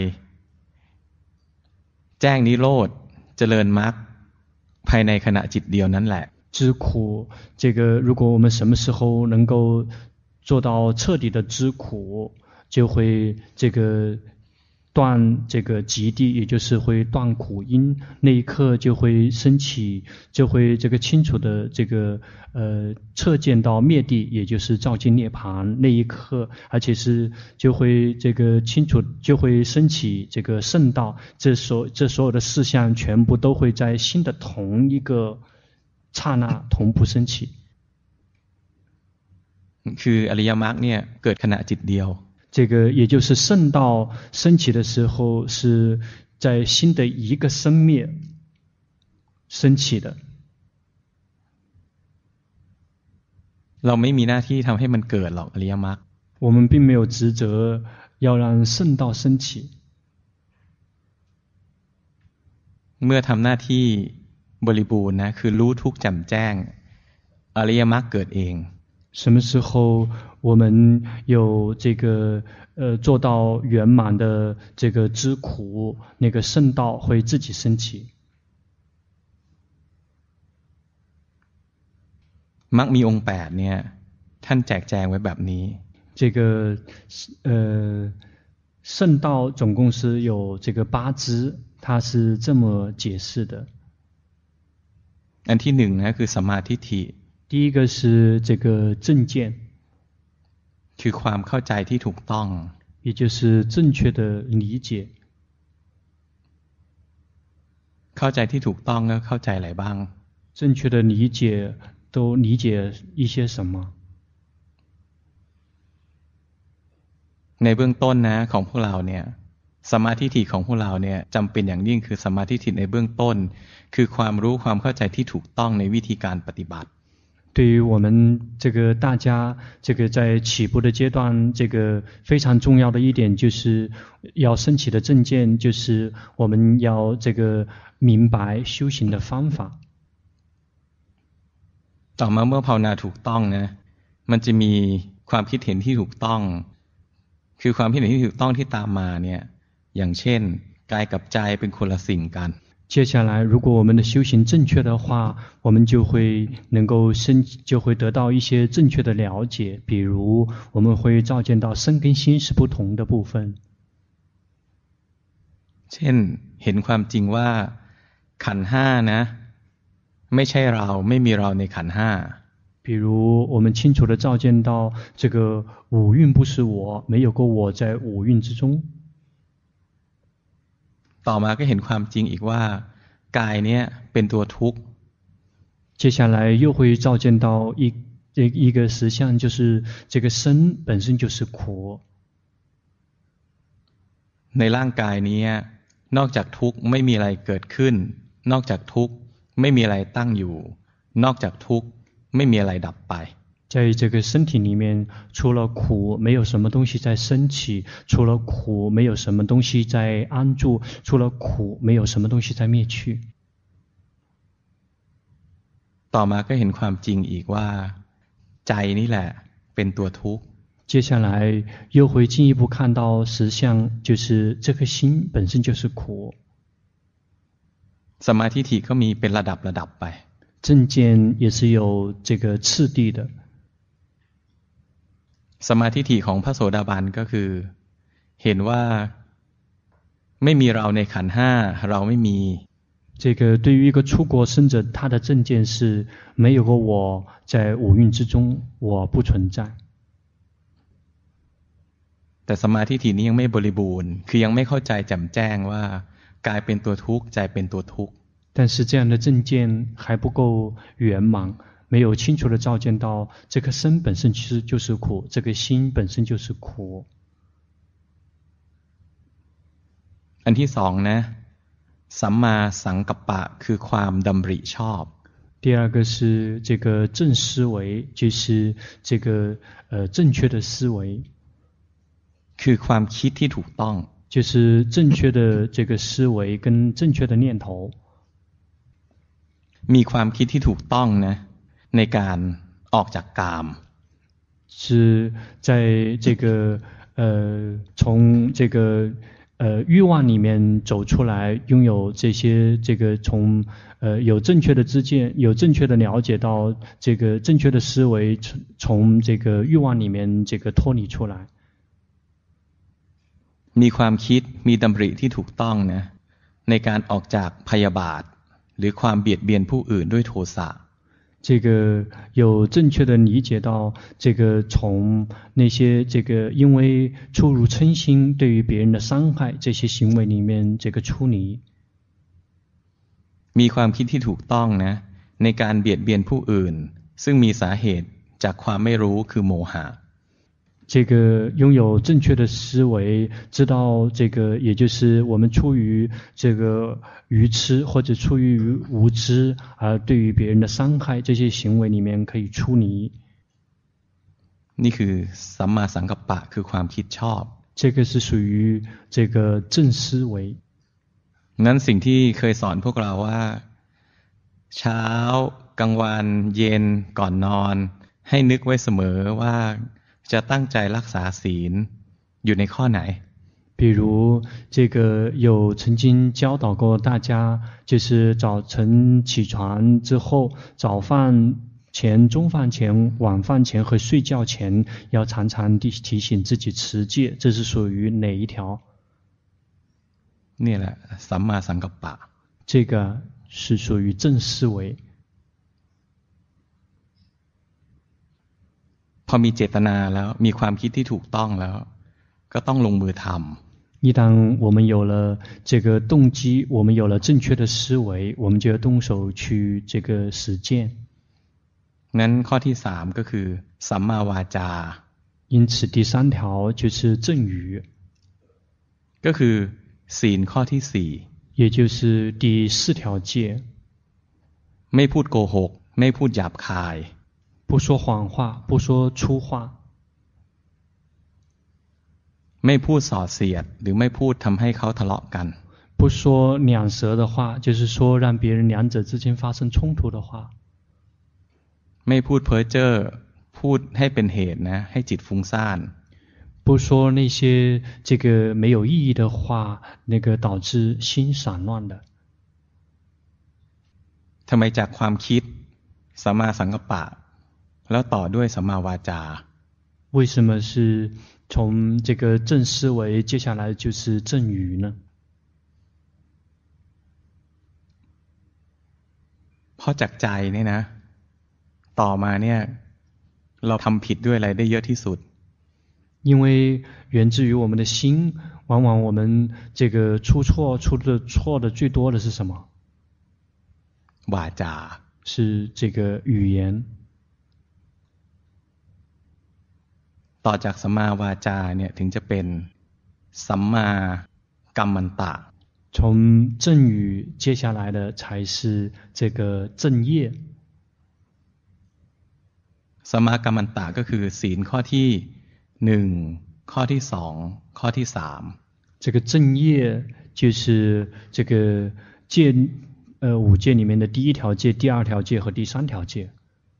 แจ้งนิโรธเจริญมรรคภายในขณะจิตเดียวนั้นแหละ知苦，这个如果我们什么时候能够做到彻底的知苦，就会这个断这个极地，也就是会断苦因，那一刻就会升起，就会这个清楚的这个呃彻见到灭地，也就是照见涅槃那一刻，而且是就会这个清楚，就会升起这个圣道，这所这所有的事项全部都会在心的同一个刹那同步升起。 คืออริยมรรคเนี่ยเกิดขณะจิตเดียว这个也就是圣道升起的时候，是在心的一个生灭升起的。 เราไม่มีหน้าที่ทำให้มันเกิดหรอกอริยมรรค我们并没有职责要让圣道升起。 เมื่อทำหน้าที่บริบูรณ์นะคือรู้ทุกข์แจ่มแจ้งอริยมรรคเกิดเอง什么时候我们有这个呃做到圆满的这个知苦，那个圣道会自己升起。 มรรคมีองค์แปดเนี่ยท่านแจกแจงไว้แบบนี้这个呃圣道总共是有这个八支，它是这么解释的。 อันที่หนึ่งนะคือสัมมาทิฏฐิ第一个是这个正见， คือความเข้าใจที่ถูกต้อง也就是正确的理解。 เข้าใจที่ถูกต้องก็เข้าใจอะไรบ้าง正确的理解都理解一些什么？ ในเบื้องต้นนะของพวกเราเนี่ยสัมมาทิฏฐิของพวกเราเนี่ยจำเป็นอย่างยิ่งคือสัมมาทิฏฐิในเบื้องต้นคือความรู้ความเข้าใจที่ถูกต้องในวิธีการปฏิบัติ对于我们这个大家这个在起步的阶段，这个非常重要的一点就是要升起的正见，就是我们要这个明白修行的方法。 ต่อมาเมื่อภาวนาถูกต้องนะมันจะมีความคิดเห็นที่ถูกต้องคือความคิดเห็นที่ถูกต้องที่ตามมาเนี่ยอย่างเช่นกายกับใจเป็นคนละสิ่งกัน接下来如果我们的修行正确的话，我们就会能够生就会得到一些正确的了解，比如我们会照见到身跟心是不同的部分。 เช่นเห็นความจริงว่าขันธ์ห้านะไม่ใช่เราไม่มีเราในขันธ์ห้า比如我们清楚地照见到这个五蕴不是我，没有个我在五蕴之中。 ต่อมาก็เห็นความจริงอีกว่ากายเนี่ยเป็นตัวทุกข์接下来又会照见到一一个实相，就是这个身本身就是苦。 ในร่างกายนี้นอกจากทุกข์ไม่มีอะไรเกิดขึ้นนอกจากทุกข์ไม่มีอะไรตั้งอยู่นอกจากทุกข์ไม่มีอะไรดับไป在这个身体里面，除了苦，没有什么东西在升起；除了苦，没有什么东西在安住；除了苦，没有什么东西在灭去。 ต่อมาก็เห็นความจริงอีกว่าใจนี่แหละเป็นตัวทุกข์接下来又会进一步看到实相，就是这颗心本身就是苦。 สมาธิก็มีเป็นระดับระดับไป正见也是有这个次第的。 สมาธิของพระโสดาบันก็คือเห็นว่าไม่มีเราในขันธ์ห้าเราไม่มี这个对于一个出国生者，他的正见是没有个我在五蕴之中，我不存在。 แต่สมาธินี้ยังไม่บริบูรณ์คือยังไม่เข้าใจแจ่มแจ้งว่ากายเป็นตัวทุกข์ใจเป็นตัวทุกข์但是这样的正见还不够圆满，没有清楚的照见到这颗身本身其实就是苦，这个心本身就是苦。 อันที่สองนะสัมมาสังกัปปะคือความดำริชอบ第二个是这个正思维，就是这个呃正确的思维， คือความคิดที่ถูกต้อง就是正确的这个思维跟正确的念头。 มีความคิดที่ถูกต้องนะในการออกจากกาม是在这个呃从这个呃欲望里面走出来，拥有这些这个从呃有正确的知见，有正确的了解到这个正确的思维，从从这个欲望里面这个脱离出来。 มีความคิดมีดำริที่ถูกต้องนะในการออกจากพยาบาทหรือความเบียดเบียนผู้อื่นด้วยโทสะ这个有正确的理解到这个从那些这个因为触入嗔心对于别人的伤害这些行为里面这个出离。 มีความคิดที่ถูกต้องนะในการเบียดเบียนผู้อื่นซึ่งมีสาเหตุจากความไม่รู้คือโมหะ这个拥有正确的思维，知道这个，也就是我们出于这个愚痴或者出于无知而对于别人的伤害这些行为里面可以出离。 นี่คือสัมมาสังกัปปะคือความคิดชอบ这个是属于这个正思维。 งั้นสิ่งที่เคยสอนพวกเราว่าเช้ากลางวันเย็นก่อนนอนให้นึกไว้เสมอว่าจะตั้งใจรักษาศีลอยู่ในข้อไหน比如这个有曾经教导过大家，就是早晨起床之后，早饭前、中饭前、晚饭前和睡觉前，要常常地提醒自己持戒，这是属于哪一条？ นี่แหละสัมมาสังกัปปะ这个是属于正思维。 พอมีเจตนาแล้วมีความคิดที่ถูกต้องแล้วก็ต้องลงมือทำ一旦我们有了这个动机，我们有了正确的思维，我们就要动手去这个实践。 งั้นข้อที่สามก็คือสัมมาวาจา因此第三条就是正语ก็คือศีลข้อที่สี่也就是第四条戒ไม่พูดโกหกไม่พูดหยาบคาย不说谎话，不说粗话， ไม่พูดส่อเสียดหรือไม่พูดทำให้เขาทะเลาะกัน不说两舌的话，就是说让别人两者之间发生冲突的话， ไม่พูดเพ้อเจ้อพูดให้เป็นเหตุนะให้จิตฟุ้งซ่าน不说那些这个没有意义的话，那个导致心散乱的。 ทำไมจากความคิดสัมมาสังกัปปะแล้วต่อด้วยสัมมาวาจา为什么是从这个正思维接下来就是正语呢？ เพราะจากใจเนี่ยนะต่อมาเนี่ยเราทำผิดด้วยอะไรได้เยอะที่สุด因为源自于我们的心，往往我们这个出错出的错的最多的是什么？ วาจา是这个语言。 ต่อจากสัมมาวาจาเนี่ยถึงจะเป็นสัมมากัมมันตะ从正语接下来的才是这个正业。 สมากัมมันตะก็คือศีลข้อที่หนึ่งข้อที่สองข้อที่สาม这个正业就是这个戒呃五戒里面的第一条戒、第二条戒和第三条戒。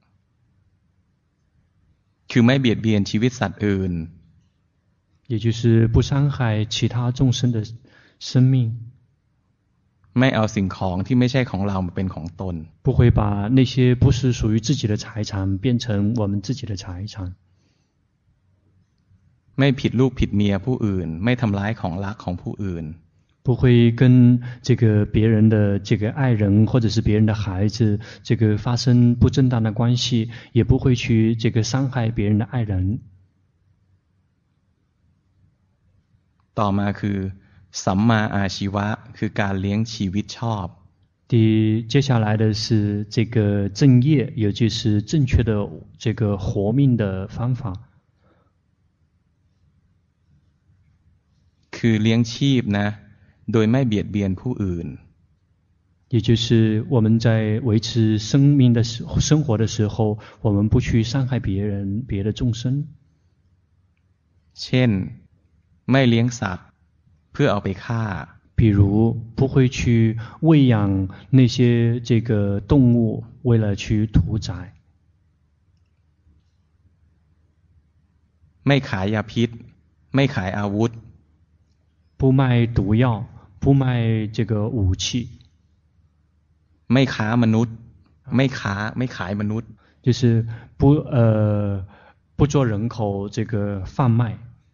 คือไม่เบียดเบียนชีวิตสัตว์อื่น也就是不伤害其他众生的生命。 ไม่เอาสิ่งของที่ไม่ใช่ของเรามาเป็นของตน不会把那些不是属于自己的财产变成我们自己的财产。 ไม่ผิดลูกผิดเมียผู้อื่นไม่ทำร้ายของรักของผู้อื่น不会跟这个别人的这个爱人或者是别人的孩子这个发生不正当的关系，也不会去这个伤害别人的爱人。 ต่อมาคือสัมมาอาชีวะคือการเลี้ยงชีวิตชอบ第接下来的是这个正业，也就是正确的这个活命的方法。 คือเลี้ยงชีพนะโดยไม่เบียดเบียนผู้อื่น也就是我们在维持生命的时生活的时候，我们不去伤害别人、别的众生。 เช่นไม่เลี้ยงสัตว์เพื่อเอาไปฆ่า比如不会去喂养那些这个动物，为了去屠宰。 ไม่ขายยาพิษไม่ขายอาวุธ不卖毒药，不卖这个武器。 ไม่ค้ามนุษย์ไม่ค้าไม่ขายมนุษย์就是不呃不做人口这个贩卖。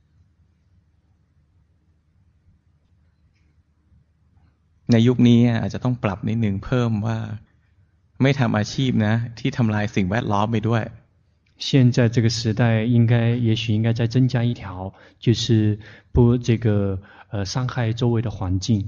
ในยุคนี้อาจจะต้องปรับนิดนึงเพิ่มว่าไม่ทำอาชีพนะที่ทำลายสิ่งแวดล้อมไปด้วย现在这个时代应该也许应该再增加一条，就是不这个呃伤害周围的环境。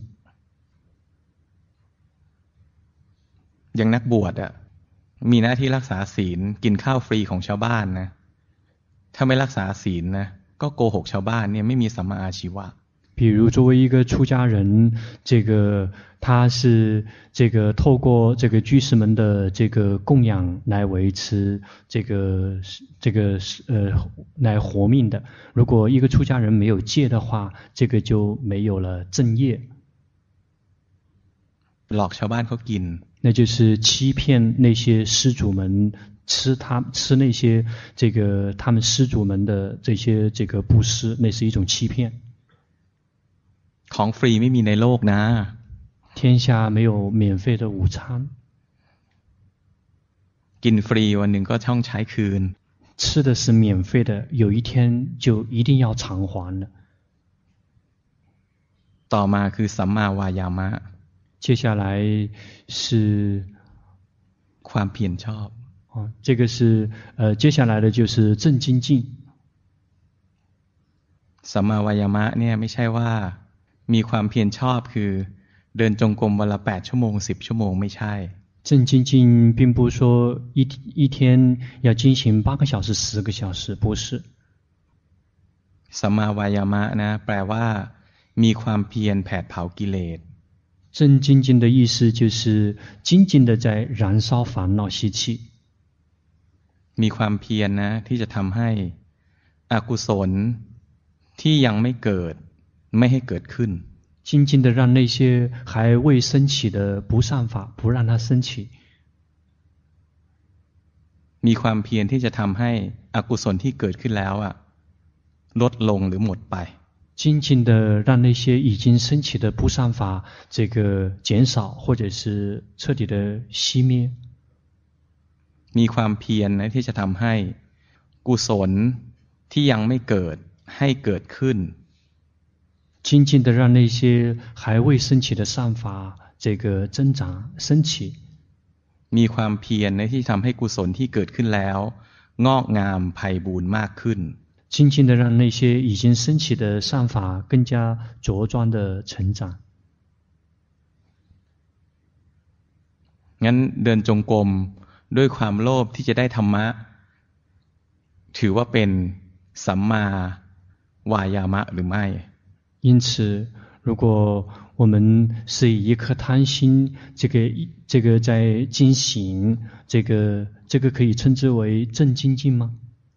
อย่างนักบวชอ่ะมีหน้าที่รักษาศีลกินข้าวฟรีของชาวบ้านนะถ้าไม่รักษาศีลนะก็โกหกชาวบ้านเนี่ยไม่มีสัมมาอาชีวะ比如作为一个出家人，这个他是这个透过这个居士们的这个供养来维持这个这个呃来活命的。如果一个出家人没有戒的话，这个就没有了正业。 หลอกชาวบ้านเขากิน那就是欺骗那些施主们吃他吃那些这个他们施主们的这些这个布施，那是一种欺骗。 ของฟรีไม่มีในโลกนะ天下没有免费的午餐กินฟรีวันหนึ่งก็ต้องใช้คืน吃的是免费的，有一天就一定要偿还了。 ต่อมาคือสัมมาวายามะ接下来是ความเพียรชอบ哦，这个是呃，接下来的就是正精进。 สัมมาวายามะเนี่ยไม่ใช่ว่ามีความเพียรชอบคือเดินจงกรมวันละแปดชั่วโมงสิบชั่วโมงไม่ใช่正精进并不是说一一天要进行八个小时、十个小时，不是。 สัมมาวายามะนะแปลว่ามีความเพียรแผดเผากิเลส正精进的意思就是精进的在燃烧烦恼习气。 มีความเพียรนะที่จะทำให้อกุศลที่ยังไม่เกิดไม่ให้เกิดขึ้น精进的让那些还未升起的不善法不让它升起。 มีความเพียรที่จะทำให้อกุศลที่เกิดขึ้นแล้วอ่ะลดลงหรือหมดไป精进的让那些已经升起的不善法这个减少或者是彻底的熄灭。 มีความเพียรนะที่จะทำให้กุศลที่ยังไม่เกิดให้เกิดขึ้น精进的让那些还未升起的善法这个增长升起。 มีความเพียรนะที่ทำให้กุศลที่เกิดขึ้นแล้วงอกงามไพบูลย์มากขึ้น精进的让那些已经升起的善法更加茁壮的成长。 งั้นเดินจงกรมด้วยความโลภที่จะได้ธรรมะถือว่าเป็นสัมมาวายามะหรือไม่因此如果我们是以一颗贪心，这个这个在进行，这个这个可以称之为正精进吗？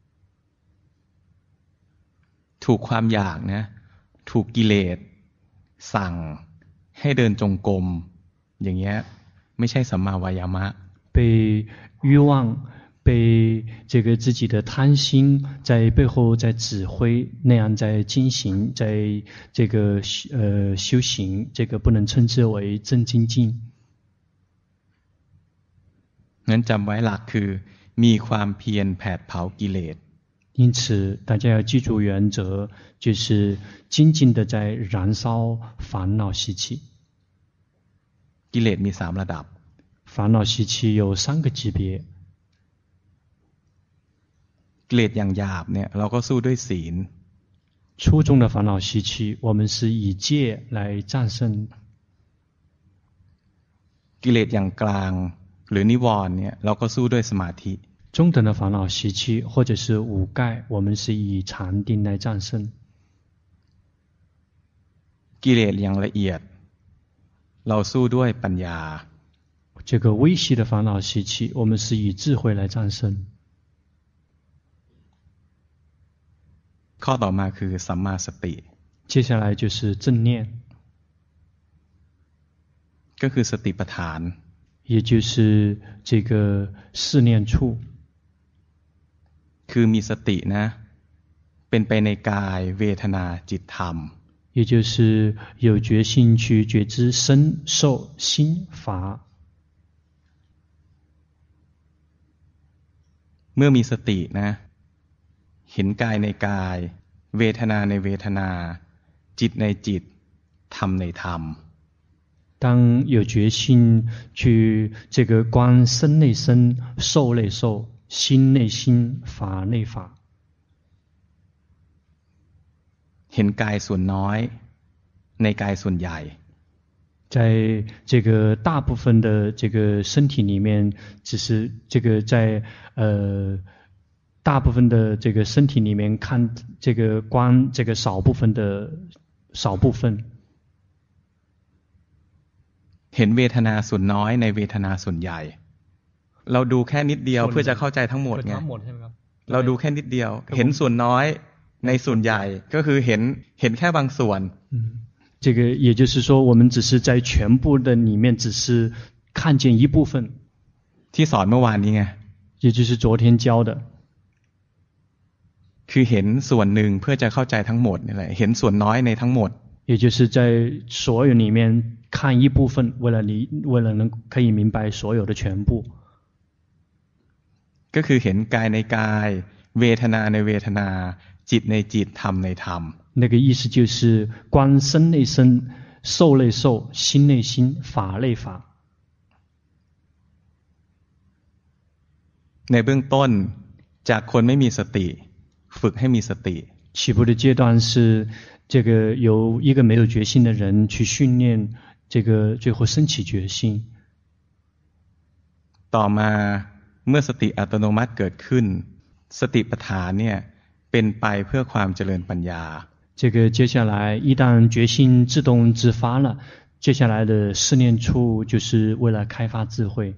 ถูกความอยากนะถูกกิเลสสั่งให้เดินจงกรมอย่างเงี้ยไม่ใช่สัมมาวายามะ被欲望被这个自己的贪心在背后在指挥，那样在进行，在这个呃修行，这个不能称之为正精进。 งั้นจำไว้หลักคือมีความเพียรแผดเผากิเลส因此，大家要记住原则，就是精进的在燃烧烦恼习气。 กิเลสมีสามระดับ烦恼习气有三个级别。 กิเลสอย่างหยาบเนี่ยเราก็สู้ด้วยศีล初中的烦恼习气，我们是以戒来战胜。 กิเลสอย่างกลางหรือนิวรณ์เนี่ยเราก็สู้ด้วยสมาธิ中等的烦恼习气或者是五盖，我们是以禅定来战胜。 กิเลสอย่างละเอียดเราสู้ด้วยปัญญา这个微细的烦恼习气，我们是以智慧来战胜。 ข้อต่อมาคือสัมมาสติ接下来就是正念， ก็คือสติปัฏฐาน也就是这个四念处。 คือมีสตินะเป็นไปในกายเวทนาจิตธรรม也就是有决心去觉知身受心法。 เมื่อมีสตินะเห็นกายในกายเวทนาในเวทนาจิตในจิตธรรมในธรรม当有决心去这个观身内身受内受心内心法内法เห็นกายส่วนน้อยในกายส่วนใหญ่在这个大部分的这个身体里面，只是这个在呃大部分的这个身体里面看这个观这个少部分的少部分。 เห็นเวทนาส่วนน้อยในเวทนาส่วนใหญ่เราดูแค่นิดเดียวเพื่อจะเข้าใจทั้งหมดไงเราดูแค่นิดเดียวเห็นส่วนน้อยในส่วนใหญ่ก็คือเห็นเห็นแค่บางส่วน这个也就是说，我们只是在全部的里面，只是看见一部分。 ที่สอนเมื่อวานนี้ไง也就是昨天教的。 คือเห็นส่วนหนึ่งเพื่อจะเข้าใจทั้งหมดนี่แหละเห็นส่วนน้อยในทั้งหมด也就是在所有里面看一部分，为了你为了能可以明白所有的全部。 ก็คือเห็นกายในกายเวทนาในเวทนาจิตในจิตธรรมในธรรม那个意思就是观身内身受内受心内心法内法。 ในเบื้องต้นจากคนไม่มีสติฝึกให้มีสติ起步的阶段是这个由一个没有决心的人去训练这个最后升起决心。 ต่อมาเมื่อสติอัตโนมัติเกิดขึ้นสติปัฏฐานเนี่ยเป็นไปเพื่อความเจริญปัญญา这个接下来一旦决心自动自发了，接下来的四念处就是为了开发智慧。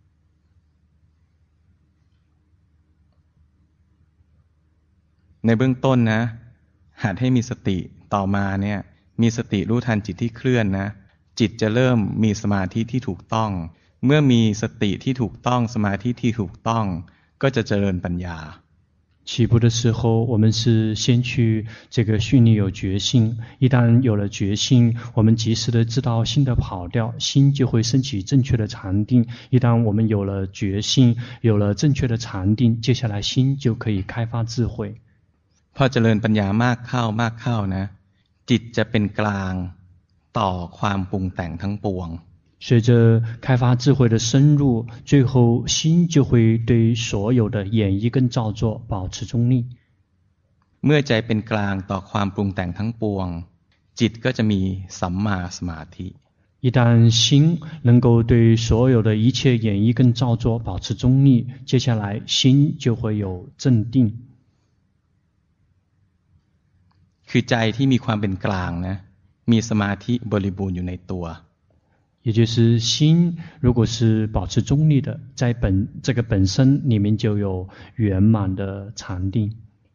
ในเบื้องต้นนะหัดให้มีสติต่อมาเนี่ยมีสติรู้ทันจิตที่เคลื่อนนะจิตจะเริ่มมีสมาธิที่ถูกต้องเมื่อมีสติที่ถูกต้องสมาธิที่ถูกต้องก็จะเจริญปัญญา起步的时候，我们是先去这个训练有决心。一旦有了决心，我们及时的知道心的跑调，心就会升起正确的禅定。一旦我们有了决心，有了正确的禅定，接下来心就可以开发智慧。 พอเจริญปัญญามากเข้ามากเข้านะจิตจะเป็นกลางต่อความปรุงแต่งทั้งปวง随着开发智慧的深入，最后心就会对所有的演绎跟造作保持中立。 เมื่อใจเป็นกลางต่อความปรุงแต่งทั้งปวงจิตก็จะมีสัมมาสมาธิ一旦心能够对所有的一切演绎跟造作保持中立，接下来心就会有正定。 คือใจที่มีความเป็นกลางนะมีสมาธิบริบูรณ์อยู่ในตัว也就是心如果是保持中立的，在本这个本身里面就有圆满的禅定。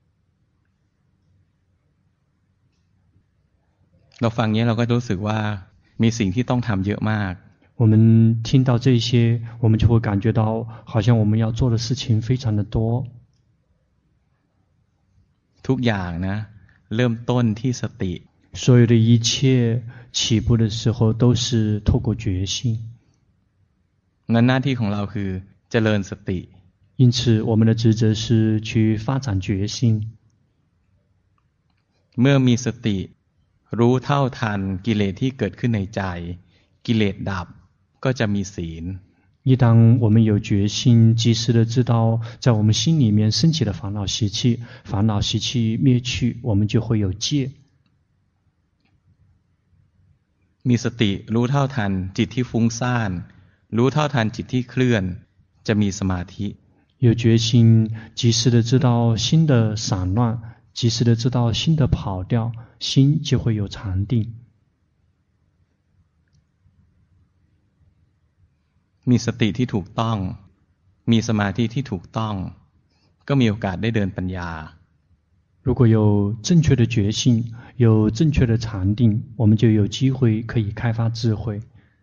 เราฟังนี้เราก็รู้สึกว่ามีสิ่งที่ต้องทำเยอะมาก我们听到这些，我们就会感觉到好像我们要做的事情非常的多。 ทุกอย่างนะเริ่มต้นที่สติ所有的一切起步的时候都是透过觉性。 งั้นหน้าที่ของเราคือเจริญสติ因此我们的职责是去发展觉性。 เมื่อมีสติรู้เท่าทันกิเลสที่เกิดขึ้นในใจกิเลสดับก็จะมีศีล一当我们有决心及时的知道在我们心里面升起的烦恼习气，烦恼习气灭去，我们就会有戒。 มีสติรู้เท่าทันจิตที่ฟุ้งซ่านรู้เท่าทันจิตที่เคลื่อนจะมีสมาธิ有决心及时的知道心的散乱，及时的知道心的跑掉，心就会有禅定。 มีสติที่ถูกต้องมีสมาธิที่ถูกต้องก็มีโอกาสได้เดินปัญญา如果有正确的觉性，有正确的禅定，我们就有机会可以开发智慧。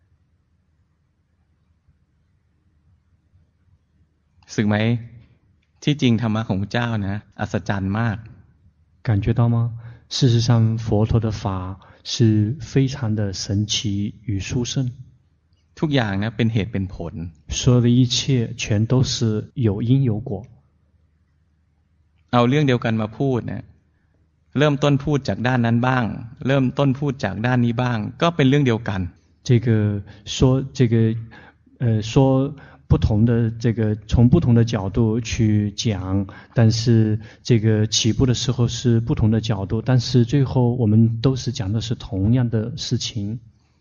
สึกไหมที่จริงธรรมะของพระเจ้านะอัศจรรย์มาก感觉到吗？事实上，佛陀的法是非常的神奇与殊胜。 ทุกอย่างนะเป็นเหตุเป็นผล所有的一切全都是有因有果。 เอาเรื่องเดียวกันมาพูดนะเริ่มต้นพูดจากด้านนั้นบ้างเริ่มต้นพูดจากด้านนี้บ้างก็เป็นเรื่องเดียวกัน这个说这个呃说不同的这个从不同的角度去讲，但是这个起步的时候是不同的角度，但是最后我们都是讲的是同样的事情。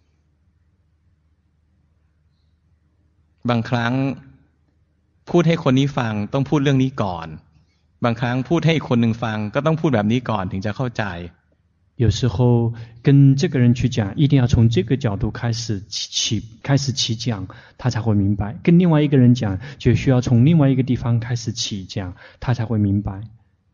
บางครั้งพูดให้คนนี้ฟังต้องพูดเรื่องนี้ก่อนบางครั้งพูดให้คนหนึ่งฟังก็ต้องพูดแบบนี้ก่อนถึงจะเข้าใจ有时候跟这个人去讲，一定要从这个角度开始起开始起讲，他才会明白；跟另外一个人讲，就需要从另外一个地方开始起讲，他才会明白。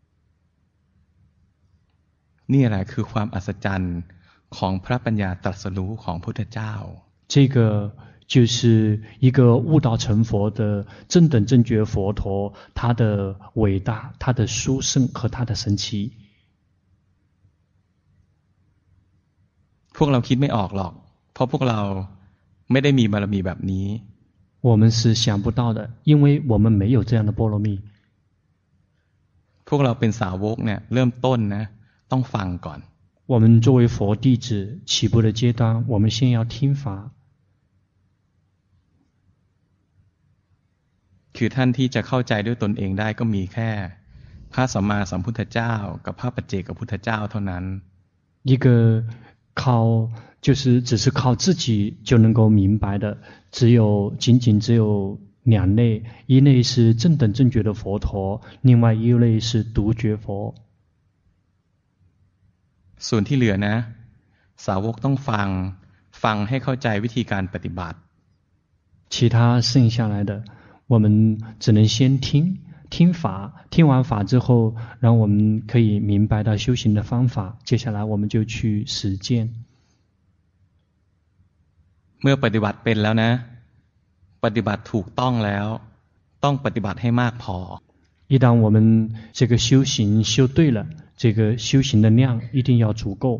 นี่แหละคือความอัศจรรย์ของพระปัญญาตรัสรู้ของพระพุทธเจ้า这个就是一个悟道成佛的正等正觉佛陀，他的伟大、他的殊胜和他的神奇。 พวกเราคิดไม่ออกหรอกเพราะพวกเราไม่ได้มีบารมีแบบนี้我们是想不到的，因为我们没有这样的波罗蜜。 พวกเราเป็นสาวกเนี่ยเริ่มต้นนะต้องฟังก่อน我们作为佛弟子起步的阶段，我们先要听法。 คือท่านที่จะเข้าใจด้วยตนเองได้ก็มีแค่พระสัมมาสัมพุทธเจ้ากับพระปัจเจกพุทธเจ้าเท่านั้น一个靠就是只是靠自己就能够明白的，只有仅仅只有两类，一类是正等正觉的佛陀，另外一类是独觉佛。 ส่วนที่เหลือนะสาวกต้องฟังฟังให้เข้าใจวิธีการปฏิบัติ其他剩下来的我们只能先听听法，听完法之后让我们可以明白到修行的方法，接下来我们就去实践。 เมื่อปฏิบัติเป็นแล้วนะปฏิบัติถูกต้องแล้วต้องปฏิบัติให้มากพอ一当我们这个修行修对了，这个修行的量一定要足够。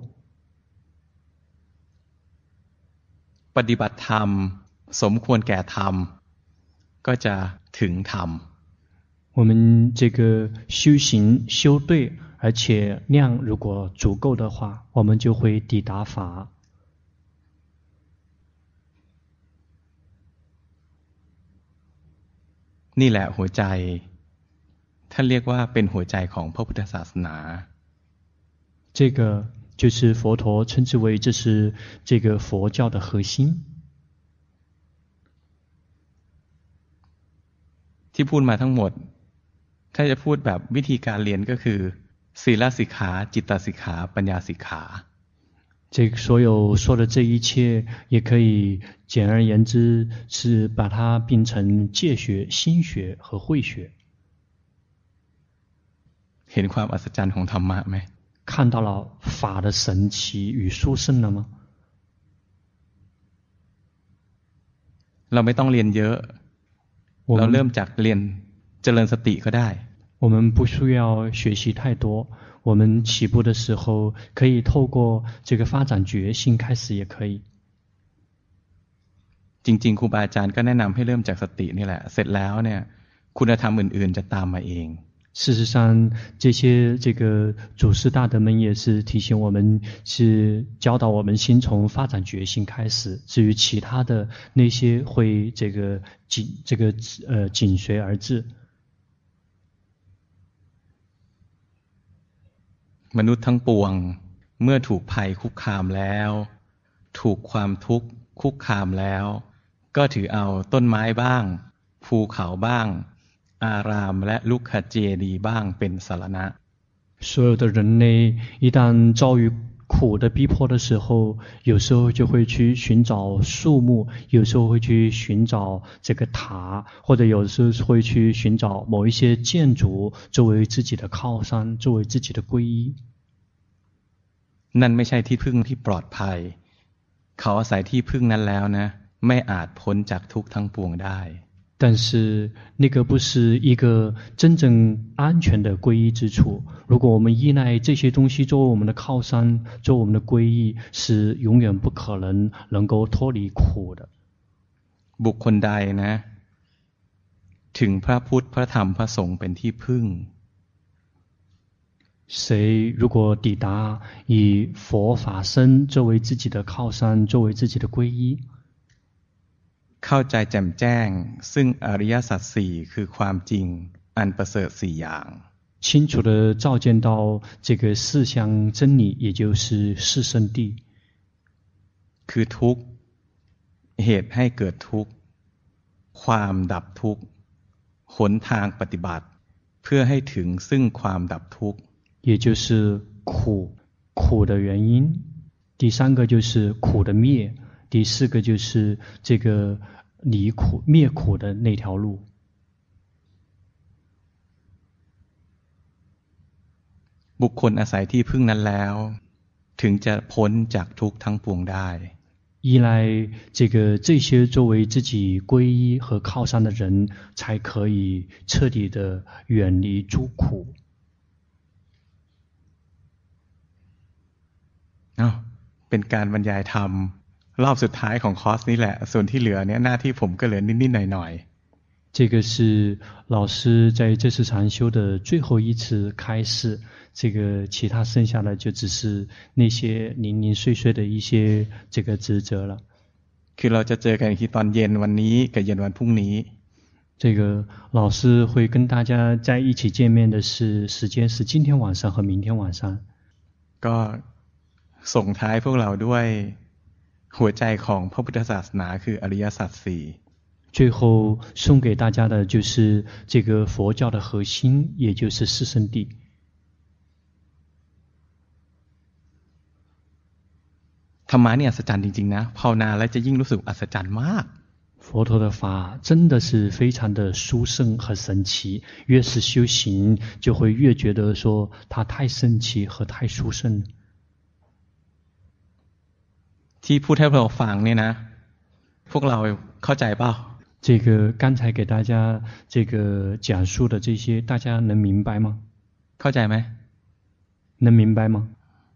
ปฏิบัติธรรมสมควรแก่ธรรมก็จะถึงธรรม我们这个修行修对，而且量如果足够的话，我们就会抵达法。 นี่แหละหัวใจท่านเรียกว่าเป็นหัวใจของพระพุทธศาสนา这个就是佛陀称之为这是这个佛教的核心。 ที่พูดมาทั้งหมดถ้าจะพูดแบบวิธีการเรียนก็คือศีลสิกขาจิตตสิกขาปัญญาสิกขา这个所有说的这一切，也可以简而言之是把它并成戒学、心学和慧学。 เห็นความอัศจรรย์ของธรรมะไหม看到了法的神奇与殊胜了吗？ เราไม่ต้องเรียนเยอะเราเริ่มจากเรียนเจริญสติก็ได้我们不需要学习太多，我们起步的时候可以透过这个发展觉性开始也可以。 จริงๆครูบาอาจารย์ก็แนะนำให้เริ่มจากสตินี่แหละเสร็จแล้วเนี่ยคุณธรรมอื่นๆจะตามมาเอง事实上，这些这个祖师大德们也是提醒我们，是教导我们先从发展觉性开始。至于其他的那些会这个紧这个呃紧随而至。 มนุษย์ทั้งปวงเมื่อถูกภัยคุกคามแล้วถูกความทุกข์คุกคามแล้วก็ถือเอาต้นไม้บ้างภูเขาบ้างอารามและลุกขเจดีย์บ้างเป็นสรณะ所有的人类一旦遭遇苦的逼迫的时候，有时候就会去寻找树木，有时候会去寻找这个塔，或者有时候会去寻找某一些建筑作为自己的靠山，作为自己的皈依。 นั่นไม่ใช่ที่พึ่งที่ปลอดภัยเขาอาศัยที่พึ่งนั้นแล้วนะไม่อาจพ้นจากทุกข์ทั้งปวงได้但是那个不是一个真正安全的皈依之处。如果我们依赖这些东西作为我们的靠山，作为我们的皈依，是永远不可能能够脱离苦的。 บุคคลใดนะถึงพระพุทธพระธรรมพระสงฆ์เป็นที่พึ่ง谁如果抵达以佛法僧作为自己的靠山，作为自己的皈依， เข้าใจแจ่มแจ้งซึ่งอริยสัจสี่คือความจริงอันประเสริฐสี่อย่าง清楚地照见到这个四项真理，也就是四圣谛， คือทุกข์เหตุให้เกิดทุกข์ความดับทุกข์หนทางปฏิบัติเพื่อให้ถึงซึ่งความดับทุกข์也就是苦苦的原因。第三个就是苦的灭，第四个就是这个离苦灭苦的那条路。 บุคคลอาศัยที่พึ่งนั้นแล้วถึงจะพ้นจากทุกข์ทั้งปวงได้依赖这个这些作为自己皈依和靠山的人，才可以彻底的远离诸苦。 อ้าวเป็นการบรรยายธรรมรอบสุดท้ายของคอร์สนี้แหละส่วนที่เหลือเนี่ยหน้าที่ผมก็เหลือนิดๆหน่อยๆ这个是老师在这次禅修的最后一次开示，这个其他剩下的就只是那些零零碎碎的一些这个职责了。 คือเราจะเจอกันอีกทีตอนเย็นวันนี้กับเย็นวันพรุ่งนี้这个老师会跟大家在一起见面的是时间是今天晚上和明天晚上。 ก็ส่งท้ายพวกเราด้วยหัวใจของพระพุทธศาสนาคืออริยสัจสี่最后送给大家的就是这个佛教的核心，也就是四圣谛。 ธรรมะเนี่ยอัศจรรย์จริงๆนะภาวนาแล้วจะยิ่งรู้สึกอัศจรรย์มาก佛陀的法真的是非常的殊胜和神奇，越是修行就会越觉得说它太神奇和太殊胜了。 ที่พูดให้เราฟังเนี่ยนะพวกเราเข้าใจเปล่า这个刚才给大家这个讲述的这些，大家能明白吗？ เข้าใจไหม能明白吗？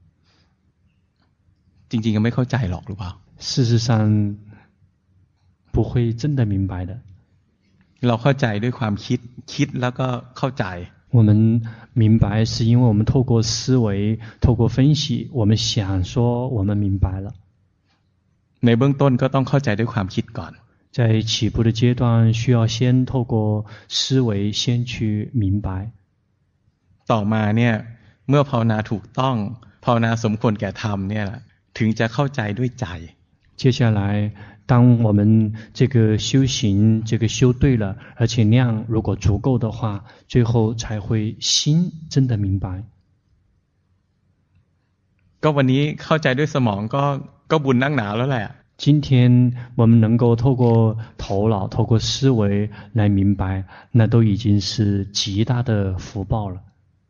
จริงๆก็ไม่เข้าใจหรอกหรือเปล่า事实上不会真的明白的。 เราเข้าใจด้วยความคิดคิดแล้วก็เข้าใจ我们明白是因为我们透过思维，透过分析，我们想说我们明白了。 ในเบื้องต้นก็ต้องเข้าใจด้วยความคิดก่อน在起步的阶段需要先透过思维先去明白ต่อมาเนี่ยเมื่อภาวนาถูกต้องภาวนาสมควรแก่ธรรมเนี่ยถึงจะเข้าใจด้วยใจ接下来当我们这个修行这个修对了，而且量如果足够的话，最后才会心真的明白ก็วันนี้เข้าใจด้วยสมองก็ก็บุญนักหนาแล้วแหละ今天我们能够透过头脑透过思维来明白那都已经是极大的福报了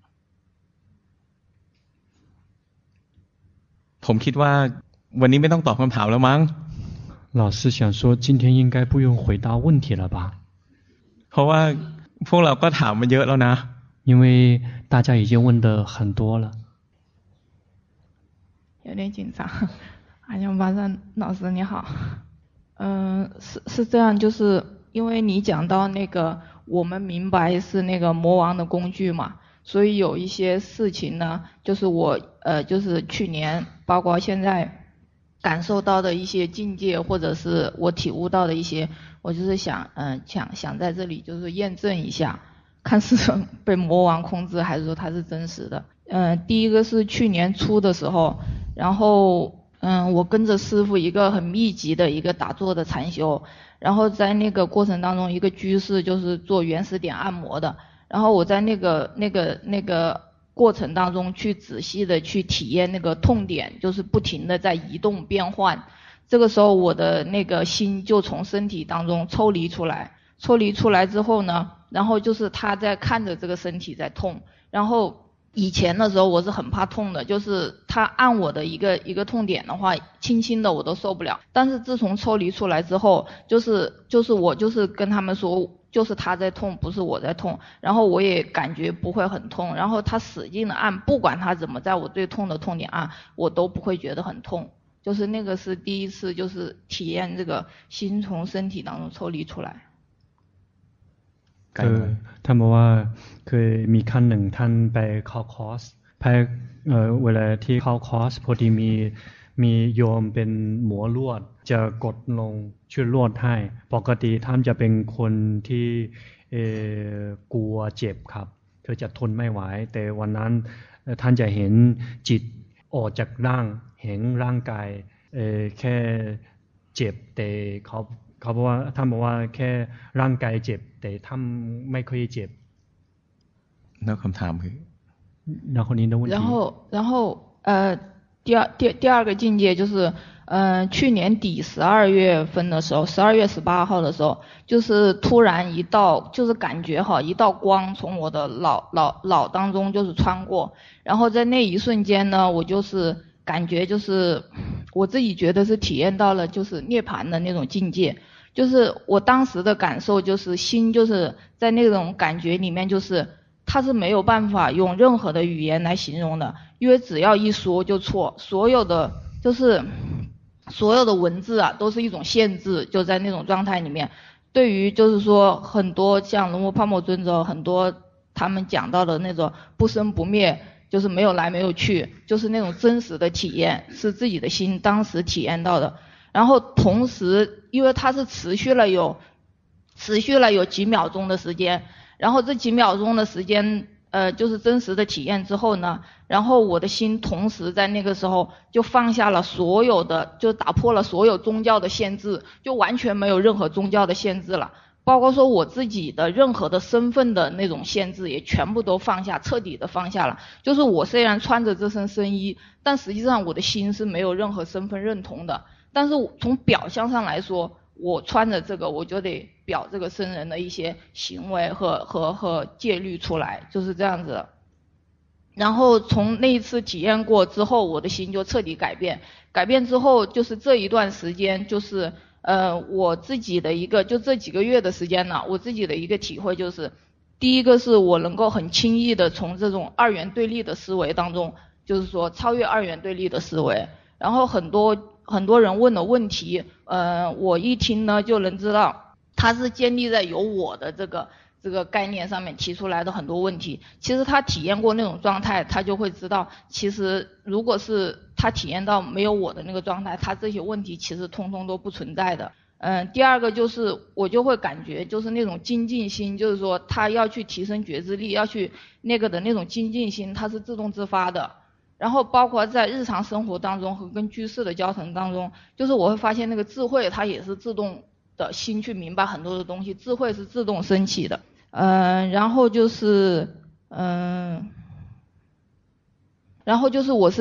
ผมคิดว่าวันนี้ไม่ต้องตอบคำถามแล้วมั้ง老师想说今天应该不用回答问题了吧เพราะว่าพวกเราก็ถามมาเยอะแล้วนะ因为大家已经问得很多了有点紧张阿江巴善老师你好嗯、呃、是是这样就是因为你讲到那个我们明白是那个魔王的工具嘛所以有一些事情呢就是我呃就是去年包括现在感受到的一些境界或者是我体悟到的一些我就是想嗯、呃、想想在这里就是验证一下看是被魔王控制还是说它是真实的嗯、呃、第一个是去年初的时候然后嗯，我跟着师父一个很密集的一个打坐的禅修，然后在那个过程当中，一个居士就是做原始点按摩的，然后我在那个那个那个过程当中去仔细的去体验那个痛点，就是不停的在移动变换。这个时候我的那个心就从身体当中抽离出来，抽离出来之后呢，然后就是他在看着这个身体在痛，然后。以前的时候我是很怕痛的，就是他按我的一个一个痛点的话，轻轻的我都受不了。但是自从抽离出来之后，就是就是我就是跟他们说，就是他在痛，不是我在痛。然后我也感觉不会很痛，然后他使劲的按，不管他怎么在我最痛的痛点按，我都不会觉得很痛。就是那个是第一次，就是体验这个心从身体当中抽离出来。 เออท่านบอกว่าเคยมีครั้งหนึ่งท่านไปเข้าคอร์สไปเอ่อเวลาที่เข้าคอร์สพอดีมีมีโยมเป็นหมอลวดจะกดลงช่วยลวดให้ปกติท่านจะเป็นคนที่เอ่อกลัวเจ็บครับเธอจะทนไม่ไหวแต่วันนั้นท่านจะเห็นจิตออกจากร่างเห็นร่างกายเอ่อแค่เจ็บแต่เขาเขาบอกว่าท่านบอกว่าแค่ร่างกายเจ็บแต่ท่านไม่ค่อยเจ็บแล้วคำถามคือ然后您的问题然后然后呃第二第第二个境界就是呃去年底十二月份的时候十二月十八号的时候就是突然一道就是感觉哈一道光从我的脑脑脑当中就是穿过然后在那一瞬间呢我就是感觉就是我自己觉得是体验到了就是涅槃的那种境界就是我当时的感受就是心就是在那种感觉里面就是它是没有办法用任何的语言来形容的因为只要一说就错所有的就是所有的文字啊都是一种限制就在那种状态里面对于就是说很多像龙波泡沫尊者很多他们讲到的那种不生不灭就是没有来没有去就是那种真实的体验是自己的心当时体验到的然后同时因为它是持续了有持续了有几秒钟的时间然后这几秒钟的时间呃就是真实的体验之后呢然后我的心同时在那个时候就放下了所有的就打破了所有宗教的限制就完全没有任何宗教的限制了包括说我自己的任何的身份的那种限制也全部都放下彻底的放下了就是我虽然穿着这身僧衣但实际上我的心是没有任何身份认同的但是从表象上来说我穿着这个我就得表这个僧人的一些行为和和和戒律出来就是这样子的然后从那一次体验过之后我的心就彻底改变改变之后就是这一段时间就是呃我自己的一个就这几个月的时间呢我自己的一个体会就是第一个是我能够很轻易的从这种二元对立的思维当中就是说超越二元对立的思维然后很多很多人问的问题呃我一听呢就能知道它是建立在有我的这个这个概念上面提出来的很多问题其实他体验过那种状态他就会知道其实如果是他体验到没有我的那个状态他这些问题其实通通都不存在的嗯第二个就是我就会感觉就是那种精进心就是说他要去提升觉知力要去那个的那种精进心它是自动自发的然后包括在日常生活当中和跟居士的交谈当中就是我会发现那个智慧它也是自动的心去明白很多的东西智慧是自动升起的嗯然后就是嗯然后就是我是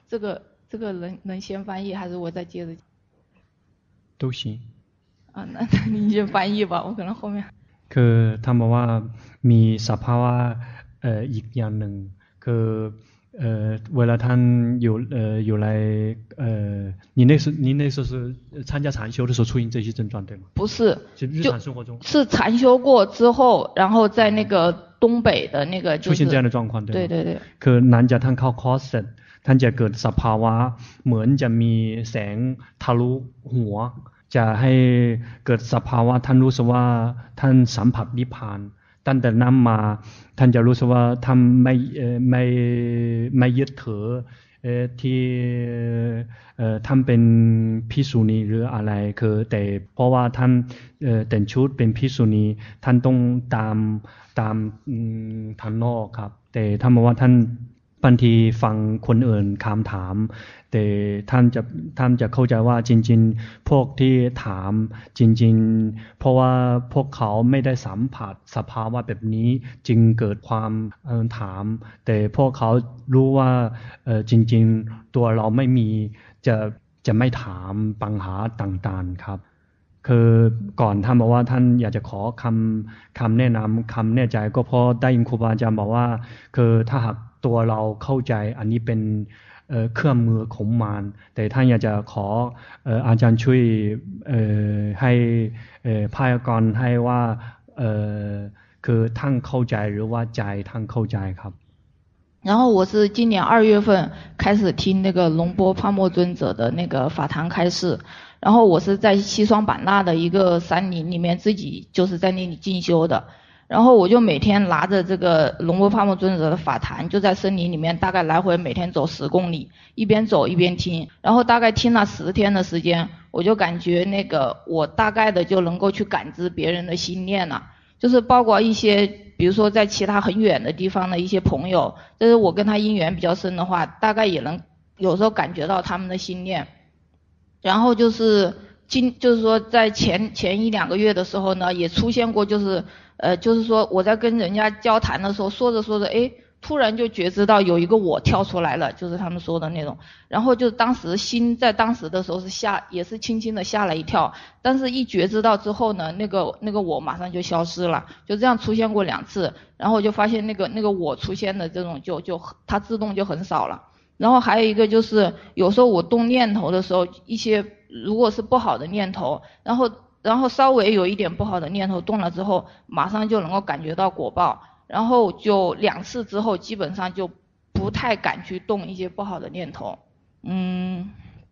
这个这个能能先翻译，还是我再接着？ 都行。 啊，那你先翻译吧，我可能后面。 คือท่านบอกว่ามีสภาวะเอ่ออีกอย่างหนึ่งคือเอ่อเวลาท่าน有呃有来呃你那时你那时候是参加禅修的时候出现这些症状对吗？ 不是， 就日常生活中是禅修过之后，然后在那个东北的那个、就是、 出现这样的状况对吗？ 对对对。 คือหลังจากท่านเข้าคอร์สเสร็จท่านจะเกิดสภาวะเหมือนจะมีแสงทะลุหัวจะให้เกิดสภาวะท่านรู้สึกว่าท่านสัมผัสนิพพานตั้งแต่นั้นมาท่านจะรู้สึกว่าท่านไม่ไม่ไม่ยึดถือที่ท่านเป็นภิกษุณีหรืออะไรคือแต่เพราะว่าท่านแต่งชุดเป็นภิกษุณีท่านต้องตามตามทางนอกครับแต่ท่านบอกว่าท่านบางทีฟังคนอื่นคำถามแต่ท่านจะท่านจะเข้าใจว่าจริงๆพวกที่ถามจริงๆเพราะว่าพวกเขาไม่ได้สัมผัสสภาวะแบบนี้จึงเกิดความถามแต่พวกเขารู้ว่าจริงๆตัวเราไม่มีจะจะไม่ถามปัญหาต่างๆครับคือก่อนท่านบอกว่าท่านอยากจะขอคำคำแนะนำคำแน่ใจก็เพราะได้ยินครูบาอาจารย์บอกว่าคือถ้าหากตัวเราเข้าใจอันนี้เป็นเครื่องมือของมารแต่ท่านอยากจะขออาจารย์ช่วยให้พยากรณ์ให้ว่าคือท่านเข้าใจหรือว่าใจท่านเข้าใจครับ然后我是今年二月份开始听那个龙波帕默尊者的那个法堂开示，然后我是在西双版纳的一个山林里面自己就是在那里进修的，然后我就每天拿着这个龙波帕默尊者的法坛，就在森林里面大概来回每天走十公里，一边走一边听，然后大概听了十天的时间，我就感觉那个我大概的就能够去感知别人的心念了，就是包括一些比如说在其他很远的地方的一些朋友，就是我跟他因缘比较深的话，大概也能有时候感觉到他们的心念。然后就是今就是说在前前一两个月的时候呢，也出现过就是呃就是说我在跟人家交谈的时候说着说着，诶突然就觉知到有一个我跳出来了，就是他们说的那种，然后就当时心在当时的时候是吓也是轻轻的吓了一跳，但是一觉知到之后呢，那个那个我马上就消失了，就这样出现过两次，然后我就发现那个那个我出现的这种就就它自动就很少了。然后还有一个就是有时候我动念头的时候，一些如果是不好的念头，然后然后稍微有一点不好的念头动了之后，马上就能够感觉到果报。然后就两次之后基本上就不太敢去动一些不好的念头。嗯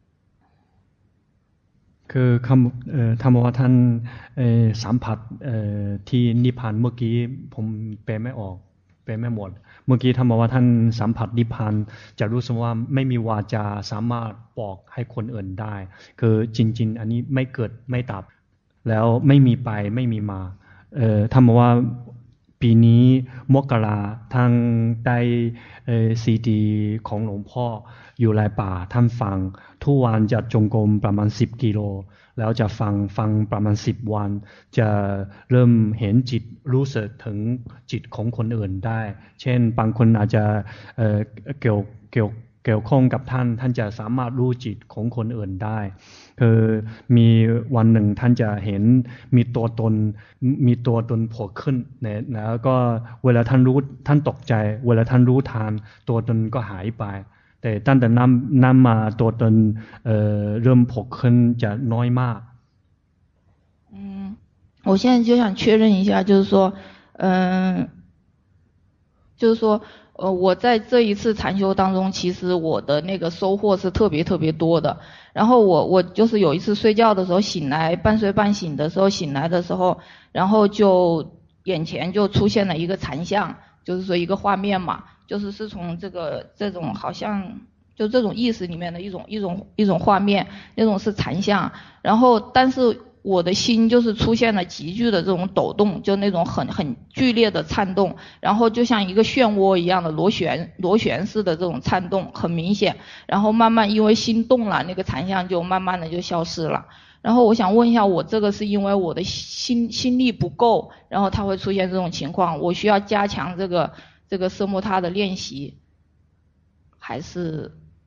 คือคำเอ่อท่านบอกว่าท่านเอ่อสัมผัสเอ่อที่นิพพานเมื่อกี้ผมแปลไม่ออกแปลไม่หมดเมื่อกี้ท่านบอกว่าท่านสัมผัสนิพพานจะรู้สึกว่าไม่มีวาจาสามารถบอกให้คนอื่นได้คือจริงๆอันนี้ไม่เกิดไม่ดับแล้วไม่มีไปไม่มีมาเอ่อท่านบอกว่าปีนี้มกราทางได้ซีดีของหลวงพ่ออยู่ในป่าท่านฟังทุกวันจะจงกรมประมาณสิบกิโลแล้วจะฟังฟังประมาณสิบวันจะเริ่มเห็นจิตรู้สึกถึงจิตของคนอื่นได้เช่นบางคนอาจจะเอ่อเกี่ยวเกี่ยวเกี่ยวข้องกับท่านท่านจะสามารถรู้จิตของคนอื่นได้คือมีวันหนึ่งท่านจะเห็นมีตัวตนมีตัวตนโผล่ขึ้นเนี่ยแล้วก็เวลาท่านรู้ท่านตกใจเวลาท่านรู้ทานตัวตนก็หายไปแต่ตั้งแต่นั้นนั้นมาตัวตนเอ่อเริ่มโผล่ขึ้นจะน้อยมาก嗯我现在就想确认一下就是说嗯就是说呃，我在这一次禅修当中，其实我的那个收获是特别特别多的。然后我我就是有一次睡觉的时候醒来，半睡半醒的时候醒来的时候，然后就眼前就出现了一个禅像，就是说一个画面嘛，就是是从这个这种好像就这种意识里面的一种一种一种画面，那种是禅像。然后但是我的心就是出现了急剧的这种抖动，就那种很很剧烈的颤动，然后就像一个漩涡一样的螺旋螺旋式的这种颤动很明显，然后慢慢因为心动了，那个禅像就慢慢的就消失了。然后我想问一下，我这个是因为我的心心力不够，然后它会出现这种情况，我需要加强这个这个奢摩他的练习，还是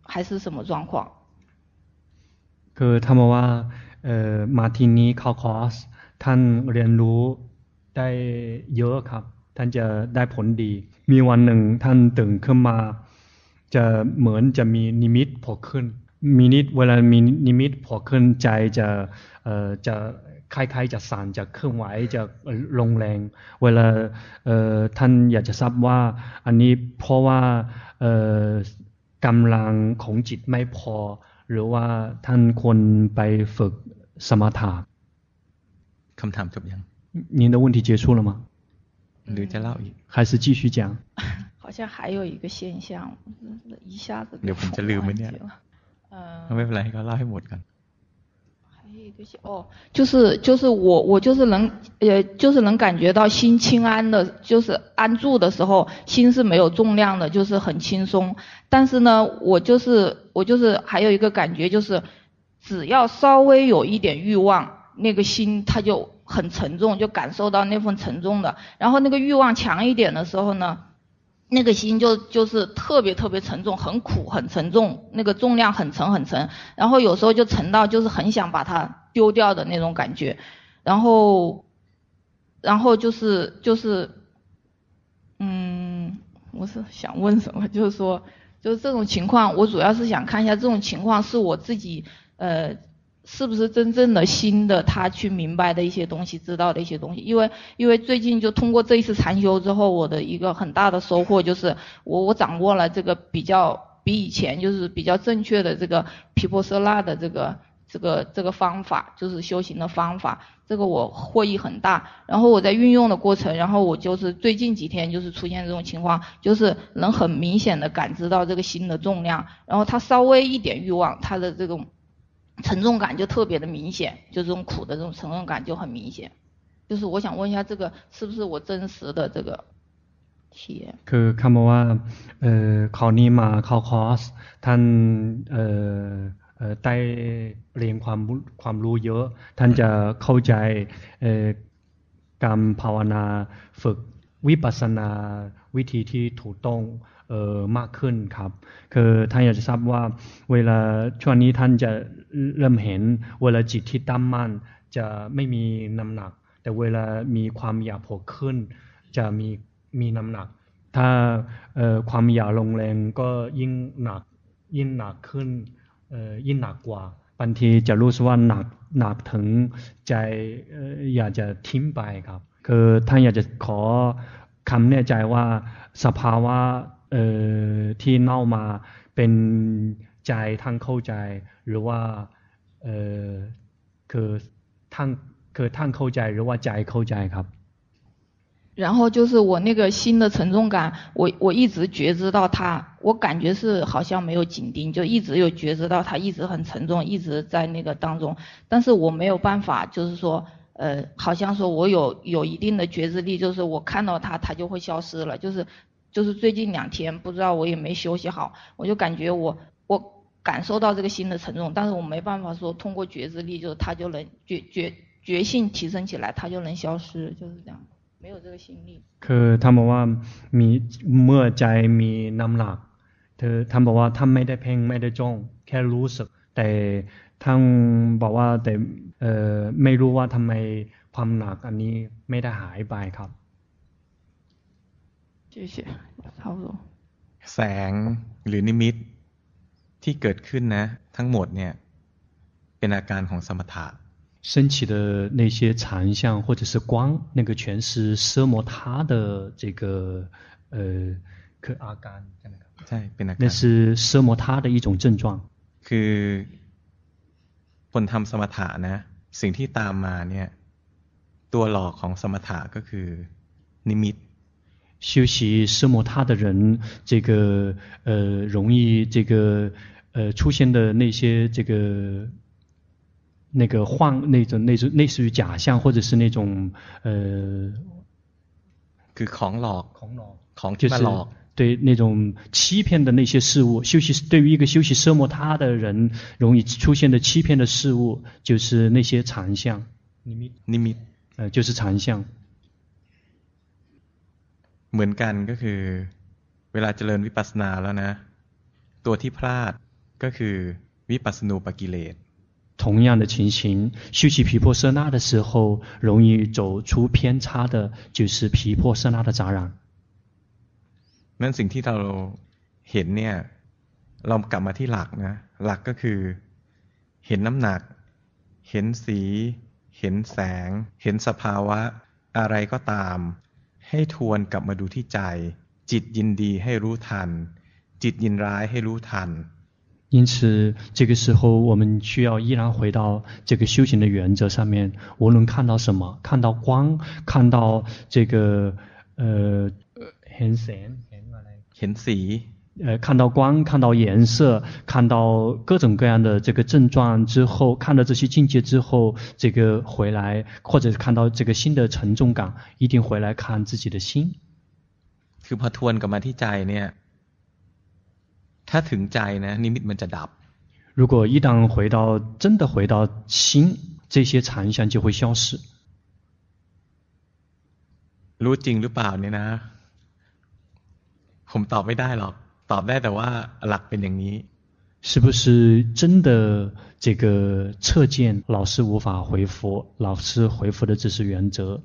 还是什么状况？ คือท่านบอกว่าเอ่อมาที่นี้เข้าคอร์สท่านเรียนรู้ได้เยอะครับท่านจะได้ผลดีมีวันหนึ่งท่านตื่นขึ้นมาจะเหมือนจะมีนิมิตผุดขึ้นมีนิดเวลามีนิมิตผุดขึ้นใจจะเอ่อจะคล้ายๆจะสั่นจะเคลื่อนไหวจะลงแรงเวลาเอ่อท่านอยากจะทราบว่าอันนี้เพราะว่าเอ่อกำลังของจิตไม่พอหรือว่าท่านควรไปฝึกสมถะคำถามจบยัง您的问题结束了吗หรือจะเล่าอีก还是继续讲好像还有一个现象一下子เดี๋ยวผมจะลืมไหมเนี่ยไม่เป็นไรให้เขาเล่าให้หมดกัน哦，就是就是我我就是能呃就是能感觉到心轻安的，就是安住的时候，心是没有重量的，就是很轻松。但是呢，我就是我就是还有一个感觉，就是只要稍微有一点欲望，那个心它就很沉重，就感受到那份沉重的。然后那个欲望强一点的时候呢，那个心就就是特别特别沉重，很苦很沉重，那个重量很沉很沉，然后有时候就沉到就是很想把它丢掉的那种感觉，然后然后就是就是嗯我是想问什么，就是说就是这种情况，我主要是想看一下这种情况是我自己呃是不是真正的心的他去明白的一些东西，知道的一些东西。因为因为最近就通过这一次禅修之后，我的一个很大的收获就是我我掌握了这个比较比以前就是比较正确的这个毗婆舍那的这个这个这个方法，就是修行的方法，这个我获益很大。然后我在运用的过程，然后我就是最近几天就是出现这种情况，就是能很明显的感知到这个心的重量，然后它稍微一点欲望，它的这种沉重感就特别的明显，就这种苦的这种沉重感就很明显。就是我想问一下，这个是不是我真实的这个体验？ คือคำว่าเอ่อคราวนี้มาเข้าคอร์สท่านเอ่อเอ่อได้เรียนความความรู้เยอะท่านจะเข้าใจเอ่อการภาวนาฝึกวิปัสสนาวิธีที่ถูกต้องเอ่อมากขึ้นครับคือท่านอยากจะทราบว่าเวลาช่วงนี้ท่านจะเริ่มเห็นเวลาจิตที่ตั้งมั่นจะไม่มีน้ำหนักแต่เวลามีความอยากโผล่ขึ้นจะมีมีน้ำหนักถ้าเอ่อความอยากลงแรงก็ยิ่งหนักยิ่งหนักขึ้นเอ่อยิ่งหนักกว่าบางทีจะรู้สึกว่าหนักหนักถึงใจเอ่ออยากจะทิ้งไปครับคือท่านอยากจะขอคำแน่ใจว่าสภาวะเอ่อที่เน่ามาเป็นใจท่านเข้าใจหรือว่าเอ่อคือท่านคือท่านเข้าใจหรือว่าใจเข้าใจครับ然后就是我那个心的沉重感，我我一直觉知到它，我感觉是好像没有紧盯，就一直有觉知到它一直很沉重，一直在那个当中，但是我没有办法，就是说呃，好像说我有有一定的觉知力，就是我看到它，它就会消失了，就是就是最近两天不知道我也没休息好，我就感觉我我感受到这个心的沉重，但是我没办法说通过觉知力，就是它就能觉觉觉性提升起来，它就能消失，就是这样。没有这个心力คือท่านบอกว่ามีเมื่อใจมีน้ำหนักเธอท่านบอกว่าท่านไม่ได้เพ่งไม่ได้จ้องแค่รู้สึกแต่ท่านบอกว่าแต่เอ่อไม่รู้ว่าทำไมความหนักอันนี้ไม่ได้หายไปครับ谢谢差不多แสงหรือนิมิตที่เกิดขึ้นนะทั้งหมดเนี่ยเป็นอาการของสมถะ升起的那些禅相或者是光，那个全是奢摩他的这个呃คืออาการใช่ไหมครับใช่เป็นอาการ那是奢摩他的一种症状คือคนทำสมถะนะสิ่งที่ตามมาเนี่ยตัวหลอกของสมถะก็คือนิมิต修习奢摩他的人这个呃容易这个呃出现的那些这个那个幻那种那种类似于假象或者是那种呃คือของหลอกของหลอกของที่มาหลอก对那种欺骗的那些事物修习对于一个修习奢摩他的人容易出现的欺骗的事物就是那些禅相นิมิตนิมิต呃就是禅相เหมือนกันก็คือเวลาเจริญวิปัสสนาแล้วนะตัวที่พลาดก็คือวิปัสสนูปกิเลส同样的情形，修习毗婆舍那的时候，容易走出偏差的，就是毗婆舍那的杂染。 นั่นสิ่งที่เราเห็นเนี่ยเรากลับมาที่หลักนะหลักก็คือเห็นน้ำหนักเห็นสีเห็นแสงเห็นสภาวะอะไรก็ตามให้ทวนกลับมาดูที่ใจจิตยินดีให้รู้ทันจิตยินร้ายให้รู้ทัน因此，这个时候我们需要依然回到这个修行的原则上面。无论看到什么，看到光，看到这个呃，เห็นแสงเห็นอะไรเห็นสี呃，看到光，看到颜色，看到各种各样的这个症状之后，看到这些境界之后，这个回来，或者看到这个新的沉重感，一定回来看自己的心。 คือพอทวนกลับมาที่ใจเนี่ยถ้าถึงใจนะนิมิตมันจะดับ如果一旦回到真的回到心，这些残相就会消失。 รู้จริงหรือเปล่าเนี่ยนะผมตอบไม่ได้หรอกตอบได้แต่ว่าหลักเป็นอย่างนี้是不是真的这个测见老师无法回复，老师回复的只是原则。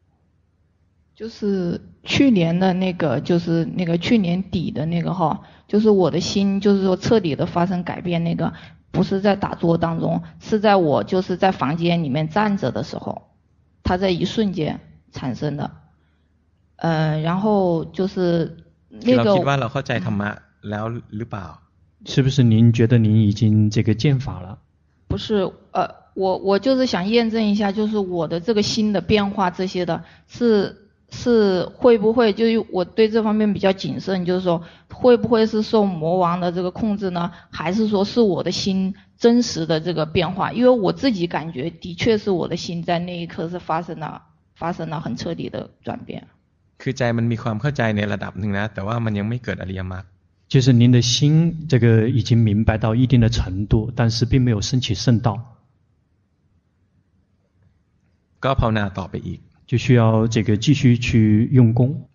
就是去年的那个，就是那个去年底的那个哈，就是我的心，就是说彻底的发生改变，那个不是在打坐当中，是在我就是在房间里面站着的时候，它在一瞬间产生的。呃，然后就是那个。 เราคิดว่าเราเข้าใจธรรมะแล้วหรือเปล่า？ 是不是您觉得您已经这个见法了？ 不是，呃，我我就是想验证一下，就是我的这个心的变化这些的，是。是会不会就是我对这方面比较谨慎，就是说会不会是受魔王的这个控制呢？还是说是我的心真实的这个变化？因为我自己感觉的确是我的心在那一刻是发生了发生了很彻底的转变。 คือใจมันมีความเข้าใจในระดับหนึ่งนะแต่ว่ามันยังไม่เกิดอริยมรรค就是您的心这个已经明白到一定的程度，但是并没有升起圣道。 ก็ภาวนาต่อไปอีก就需要这个继续去用功。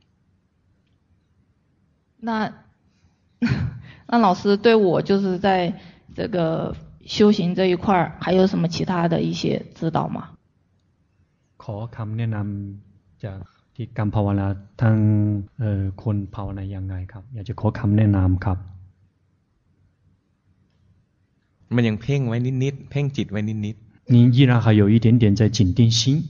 那那老师对我就是在这个修行这一块还有什么其他的一些指导吗？ ขอคำแนะนำจากที่การภาวนาทั้งเอ่อคนภาวนายังไงครับอยากจะขอคำแนะนำครับมันยังเพ่งไว้นิดๆเพ่งจิตไว้นิดๆ您依然还有一点点在紧盯心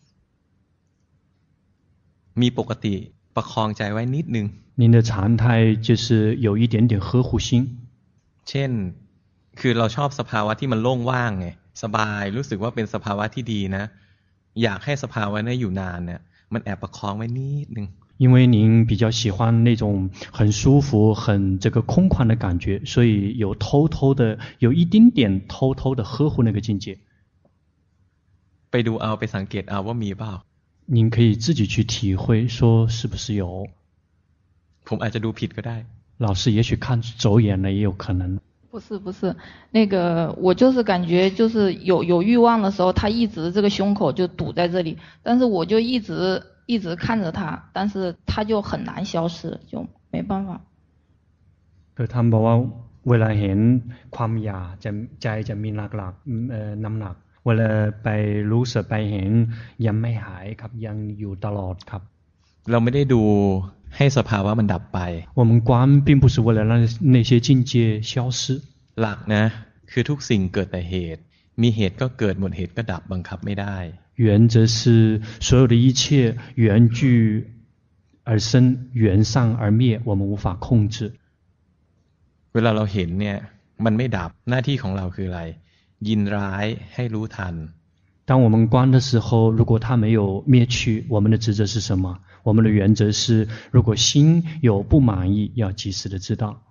มีปกติประคองใจไว้นิดนึง您的常态就是有一点点呵护心เช่นคือเราชอบสภาวะที่มันโล่งว่างไงสบายรู้สึกว่าเป็นสภาวะที่ดีนะอยากให้สภาวะนี้อยู่นานเนี่ยมันแอบประคองไว้นิดนึง因为您比较喜欢那种很舒服很这个空旷的感觉所以有偷偷的有一丁点偷偷的呵护那个境界ไปดูเอาไปสังเกตเอาว่ามีเปล่า您可以自己去体会说是不是有ผมอาจจะดูผิดก็ได้老师也许看走眼了也有可能不是不是那个我就是感觉就是有有欲望的时候他一直这个胸口就堵在这里但是我就一直一直看着他但是他就很难消失就没办法คือท่านบอกว่าเวลาเห็นความอยากจะใจจะมีหลักๆเอ่อน้ำหนักเวลาไปรู้สึกไปเห็นยังไม่หายครับยังอยู่ตลอดครับเราไม่ได้ดูให้สภาวะมันดับไป我们观并不是为了让那些境界消失หลักนะคือทุกสิ่งเกิดแต่เหตุมีเหตุก็เกิดหมดเหตุก็ดับบังคับไม่ได้原则是所有的一切缘聚而生缘散而灭我们无法控制เวลาเราเห็นเนี่ยมันไม่ดับหน้าที่ของเราคืออะไรยินร้ายให้รู้ทัน当我们观的时候如果它没有灭去我们的职责是什么我们的原则是如果心有不满意要及时的知道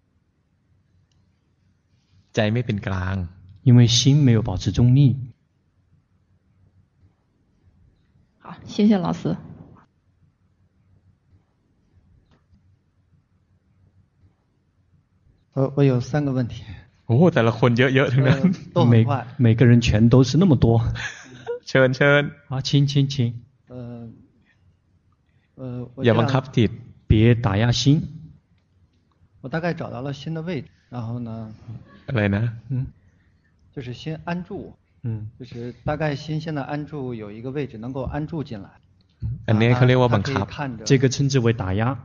ใจไม่เป็นกลาง因为心没有保持中立好谢谢老师我我有三个问题โอ้แต่ละคนเยอะๆทั้งนั้น每每个人全都是那么多เชิญเชิญ好请请请呃呃อย่าบังคับจิต别打压心我大概找到了心的位置然后呢？ อะไรนะ嗯， 就是心安住。 嗯， 就是大概心现在安住有一个位置能够安住进来。 อันนี้เขาเรียกว่าบังคับ这个称之为打压。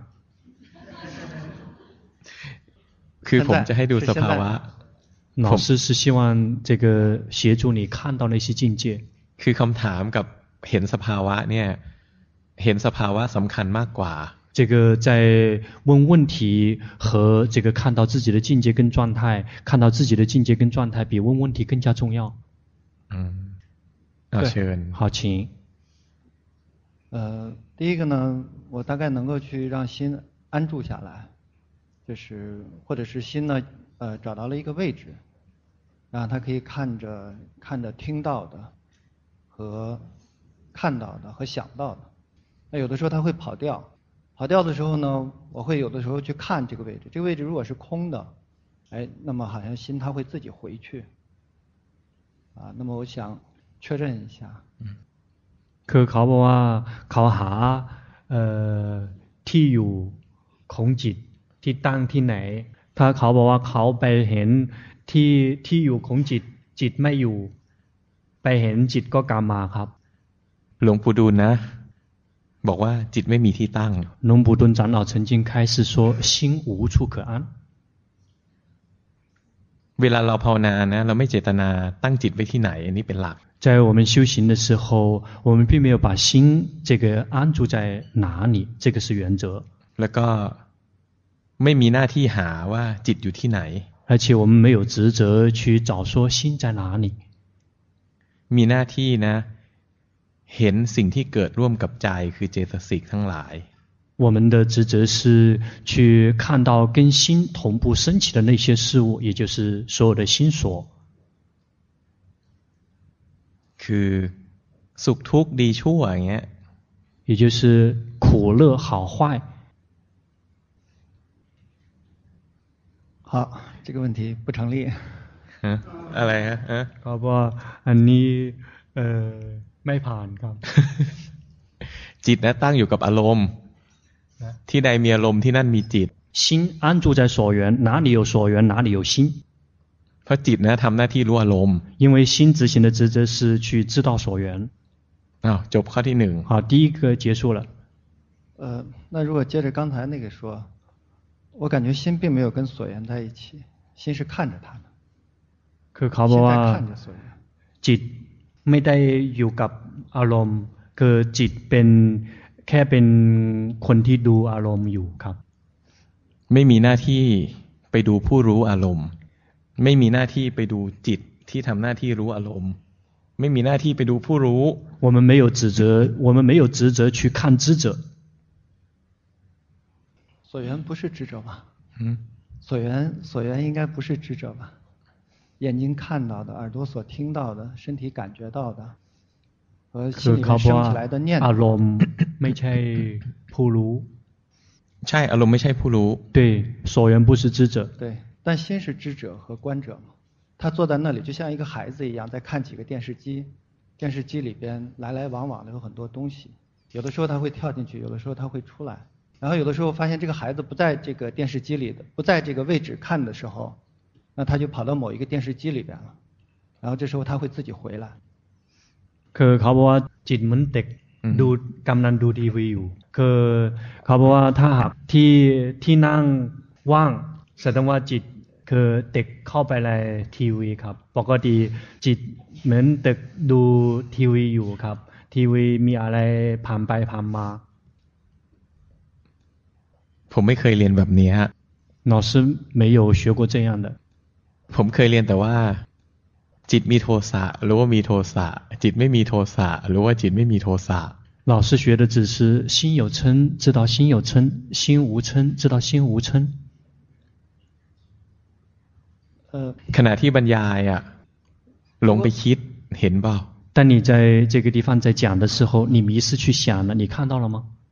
คือผมจะให้ดูสภาวะ老师是希望这个协助你看到那些境界。 คือคำถามกับเห็นสภาวะเนี่ยเห็นสภาวะสำคัญมากกว่า这个在问问题和这个看到自己的境界跟状态，看到自己的境界跟状态比问问题更加重要。 嗯，เอาเชิญ好，请。 呃，第一个呢，我大概能够去让心安住下来，就是或者是心呢，呃，找到了一个位置，然后他可以看着看着听到的和看到的和想到的。那有的时候他会跑掉。跑掉的时候呢，我会有的时候去看这个位置，这个位置如果是空的，哎，那么好像心它会自己回去，啊，那么我想确认一下。嗯， คือเขาบอกว่าเขาหาเอ่อที่อยู่ของจิตที่ตั้งที่ไหนถ้าเขาบอกว่าเขาไปเห็นที่ที่อยู่ของจิตจิตไม่อยู่ไปเห็นจิตก็กลับมาครับหลวงปู่ดูลนะบอกว่าจิตไม่มีที่ตั้ง龙普顿长老曾经开示说心无处可安เวลาเราภาวนานะเราไม่เจตนาตั้งจิตไว้ที่ไหนอันนี้เป็นหลัก在我们修行的时候我们并没有把心这个安住在哪里这个是原则แล้วก็ไม่มีหน้าที่หาว่าจิตอยู่ที่ไหน而且我们没有职责去找说心在哪里มีหน้าที่นะเห็นสิ่งที่เกิดร่วมกับใจคือเจตสิกทั้งหลาย我们的职责是去看到跟心同步升起的那些事物也就是所有的心所คือสุขทุกข์ดีชั่วอย่างเงี้ย也就是苦乐好坏好，这个问题不成立อะไรฮะเขาบอกว่าอันนี้เอ่อไม่ผ่านครับจิตนะตั้งอยู่กับอารมณ์ที่ใดมีอารมณ์ที่นั่นมีจิต心安住在所缘哪里有所缘哪里有心เพราะจิตนะทำหน้าที่รู้อารมณ์因为心执行的职责是去知道所缘อ้าวจบข้อที่หนึ่ง好第一个结束了呃那如果接着刚才那个说我感觉心并没有跟所缘在一起心是看着它的คือเขาบอกว่าจิตไม่ได้อยู่กับอารมณ์คือจิตเป็นแค่เป็นคนที่ดูอารมณ์อยู่ครับไม่มีหน้าที่ไปดูผู้รู้อารมณ์ไม่มีหน้าที่ไปดูจิตที่ทำหน้าที่รู้อารมณ์ไม่มีหน้าที่ไปดูผู้รู้我们没有职责我们没有职责去看知者所缘不是知者吧嗯所缘所缘应该不是知者吧眼睛看到的耳朵所听到的身体感觉到的和心里面升起来的念头อารมณ์ไม่ใช่ผู้รู้ใช่อารมณ์ไม่ใช่ผู้รู้对所缘不是知者对但心是知者和观者嘛他坐在那里就像一个孩子一样在看几个电视机电视机里边来来往往的有很多东西有的时候他会跳进去有的时候他会出来然后有的时候发现这个孩子不在这个电视机里的不在这个位置看的时候那他就跑到某一个电视机里边了然后这时候他会自己回来คือเขาบอกว่าจิตเหมือนเด็กดูกำลังดูทีวีอยู่คือเขาบอกว่าถ้าหากที่ที่นั่งว่างแสดงว่าจิตคือเด็กเข้าไปในทีวีครับปกติจิตเหมือนเด็กดูทีวีอยู่ครับทีวีมีอะไรผ่านไปผ่านมาผมไม่เคยเรียนแบบนี้ฮะ老师没有学过这样的ผมเคยเรียนแต่ว่าจิตมีโทสะรู้ว่ามีโทสะจิตไม่มีโทสะรู้ว่าจิตไม่มีโทสะ老师学的只是心有嗔知道心有嗔心无嗔知道心无嗔ขณะที่บรรยายอ่ะหลงไปคิดเห็นเปล่า当你在这个地方在讲的时候你迷失去想了你看到了吗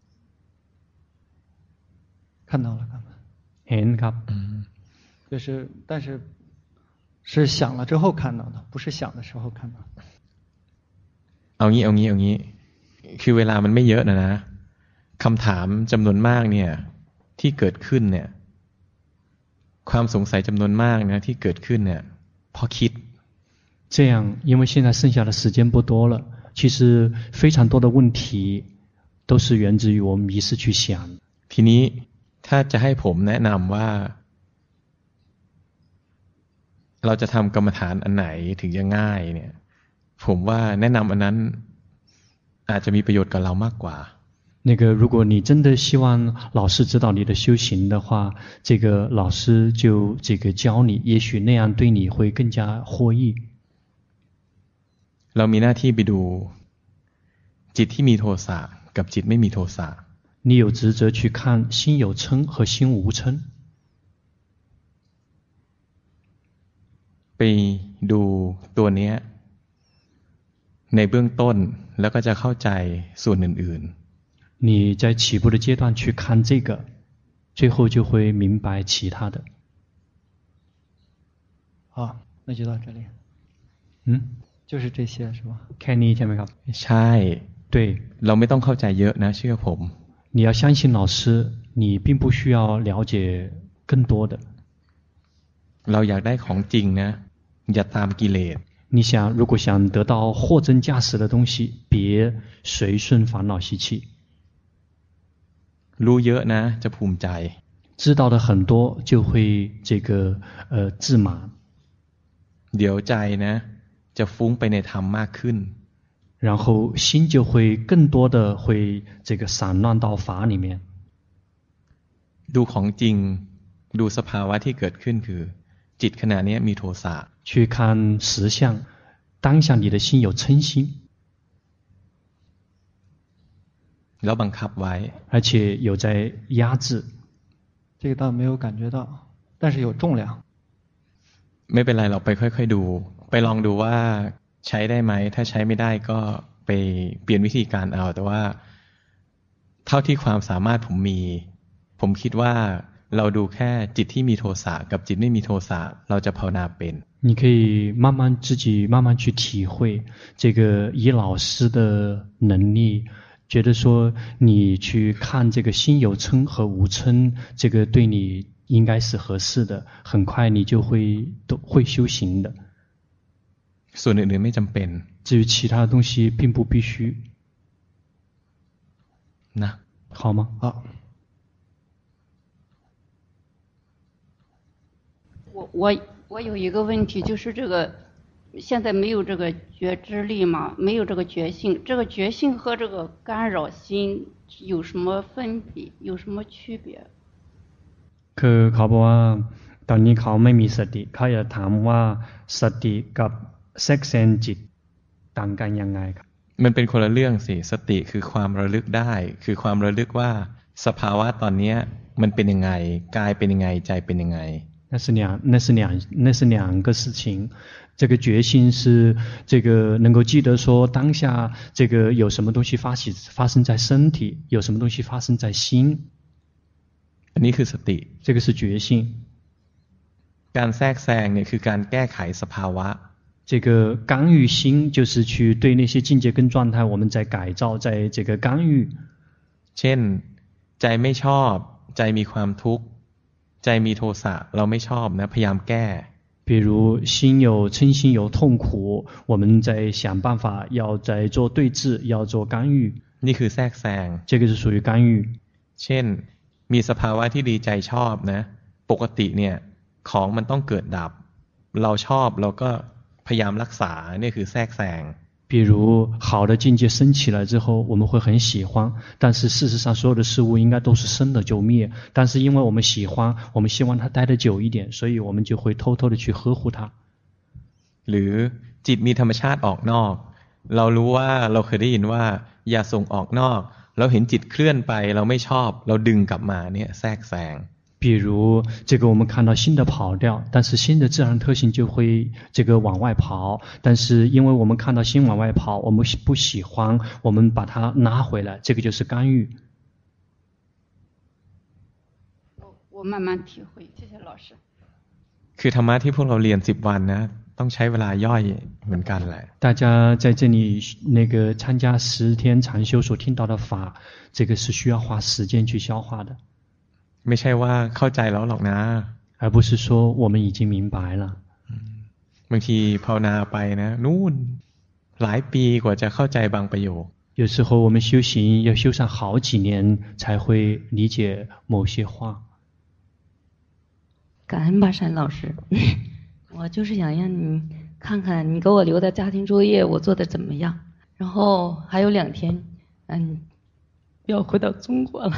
看到了看到了เห็นครับ就是但是是想了之后看到的不是想的时候看到的เอางี้เอางี้เอางี้คือเวลามันไม่เยอะนะนะคำถามจำนวนมากเนี่ยที่เกิดขึ้นเนี่ยความสงสัยจำนวนมากนะที่เกิดขึ้นเนี่ยเพราะคิด这样因为现在剩下的时间不多了，其实非常多的问题都是源自于我们迷失去想。 ทีนี้ถ้าจะให้ผมแนะนำว่าเราจะทำกรรมฐานอันไหนถึงจะง่ายเนี่ยผมว่าแนะนำอันนั้นอาจจะมีประโยชน์กับเรามากกว่า那个如果你真的希望老师指导你的修行的话，这个老师就这个教你，也许那样对你会更加获益。 เรามีหน้าที่ไปดูจิตที่มีโทสะกับจิตไม่มีโทสะ你有职责去看心有嗔和心无嗔。 ไปดูตัวเนี้ยในเบื้องต้นแล้วก็จะเข้าใจส่วนอื่นๆ你在起步的阶段去看这个，最后就会明白其他的。 好，那就到这里。 嗯， 就是这些是吧？ แค่นี้ใช่ไหมครับใช่对เราไม่ต้องเข้าใจเยอะนะเชื่อผม你要相信老师，你并不需要了解更多的。 เราอยากได้ของจริงนะอย่าตามกิเลส你想，如果想得到货真价实的东西，别随顺烦恼习气。 รู้เยอะนะจะภูมิใจ知道的很多就会这个呃自满เดี๋ยวใจนะจะฟุ้งไปในธรรมมากขึ้น然后心就会更多的会这个散乱到法里面ดูของจริงดูสภาวะที่เกิดขึ้นคือจิตขณะนี้มีโทสะ去看实相当下你的心有嗔心แล้วบังคับไว้而且有在压制这个倒没有感觉到但是有重量ไม่เป็นไรเราไปค่อยๆดูไปลองดูว่าใช้ได้ไหมถ้าใช้ไม่ได้ก็ไปเปลี่ยนวิธีการเอาแต่ว่าเท่าที่ความสามารถผมมีผมคิดว่าเราดูแค่จิตที่มีโทสะกับจิตไม่มีโทสะเราจะภาวนาเป็น你可以慢慢自己慢慢去体会这个以老师的能力觉得说你去看这个心有嗔和无嗔这个对你应该是合适的很快你就会都会修行的ส่วนอื่นๆไม่จำเป็น至于其他的东西并不必须นะ好吗好我我我有一个问题就是这个现在没有这个觉知力嘛没有这个觉性这个觉性和这个干扰心有什么分别有什么区别คือเขาบอกว่าตอนนี้เขาไม่มีสติเขาอยากถามว่าสติกับแทรกแซงจิตต่างกันยังไงครับมันเป็นคนละเรื่องสิสติคือความระลึกได้คือความระลึกว่าสภาวะตอนนี้มันเป็นยังไงกายเป็นยังไงใจเป็นยังไง那是两那是两那是两个事情这个觉性是这个能够记得说当下这个有什么东西发起发生在身体有什么东西发生在心อันนี้คือสติ这个是觉性การแทรกแซงเนี่ยคือการแก้ไขสภาวะ这个干预心就是去对那些境界跟状态我们在改造在这个干预เช่นใจไม่ชอบใจมีความทุกข์ใจมีโทสะเราไม่ชอบนะพยายามแก้比如心有嗔心有痛苦我们在想办法要在做对治要做干预นี่คือแทรกแซง这个是属于干预เช่นมีสภาวะที่ดีใจชอบนะปกติเนี่ยของมันต้องเกิดดับเราชอบเราก็พยายามรักษานี่คือแทรกแซง比如好的境界升起来之后我们会很喜欢但是事实上所有的事物应该都是生了就灭但是因为我们喜欢我们希望它待得久一点所以我们就会偷偷的去呵护它หรือจิตมีธรรมชาติออกนอกเรารู้ว่าเราเคยได้ยินว่าอย่าส่งออกนอกเราเห็นจิตเคลื่อนไปเราไม่ชอบเราดึงกลับมาเนี่ยแทรกแซง比如这个我们看到新的跑掉但是新的自然特性就会这个往外跑但是因为我们看到心往外跑我们不喜欢我们把它拿回来这个就是干预我我慢慢体会谢谢老师คือธรรมะที่พวกเราเรียนสิบวันนะต้องใช้เวลาย่อยเหมือนกันแหละ大家在这里那个参加十天禅修所听到的法这个是需要花时间去消化的ไม่ใช่ว่าเข้าใจแล้วหรอกนะ而不是说我们已经明白了。 บางทีภาวนาไปนะนู่นหลายปีกว่าจะเข้าใจบางประโยค有时候我们修行要修上好几年才会理解某些话。 感恩巴山老师，我就是想让你看看你给我留的家庭作业我做的怎么样。然后还有两天，嗯，要回到中国了，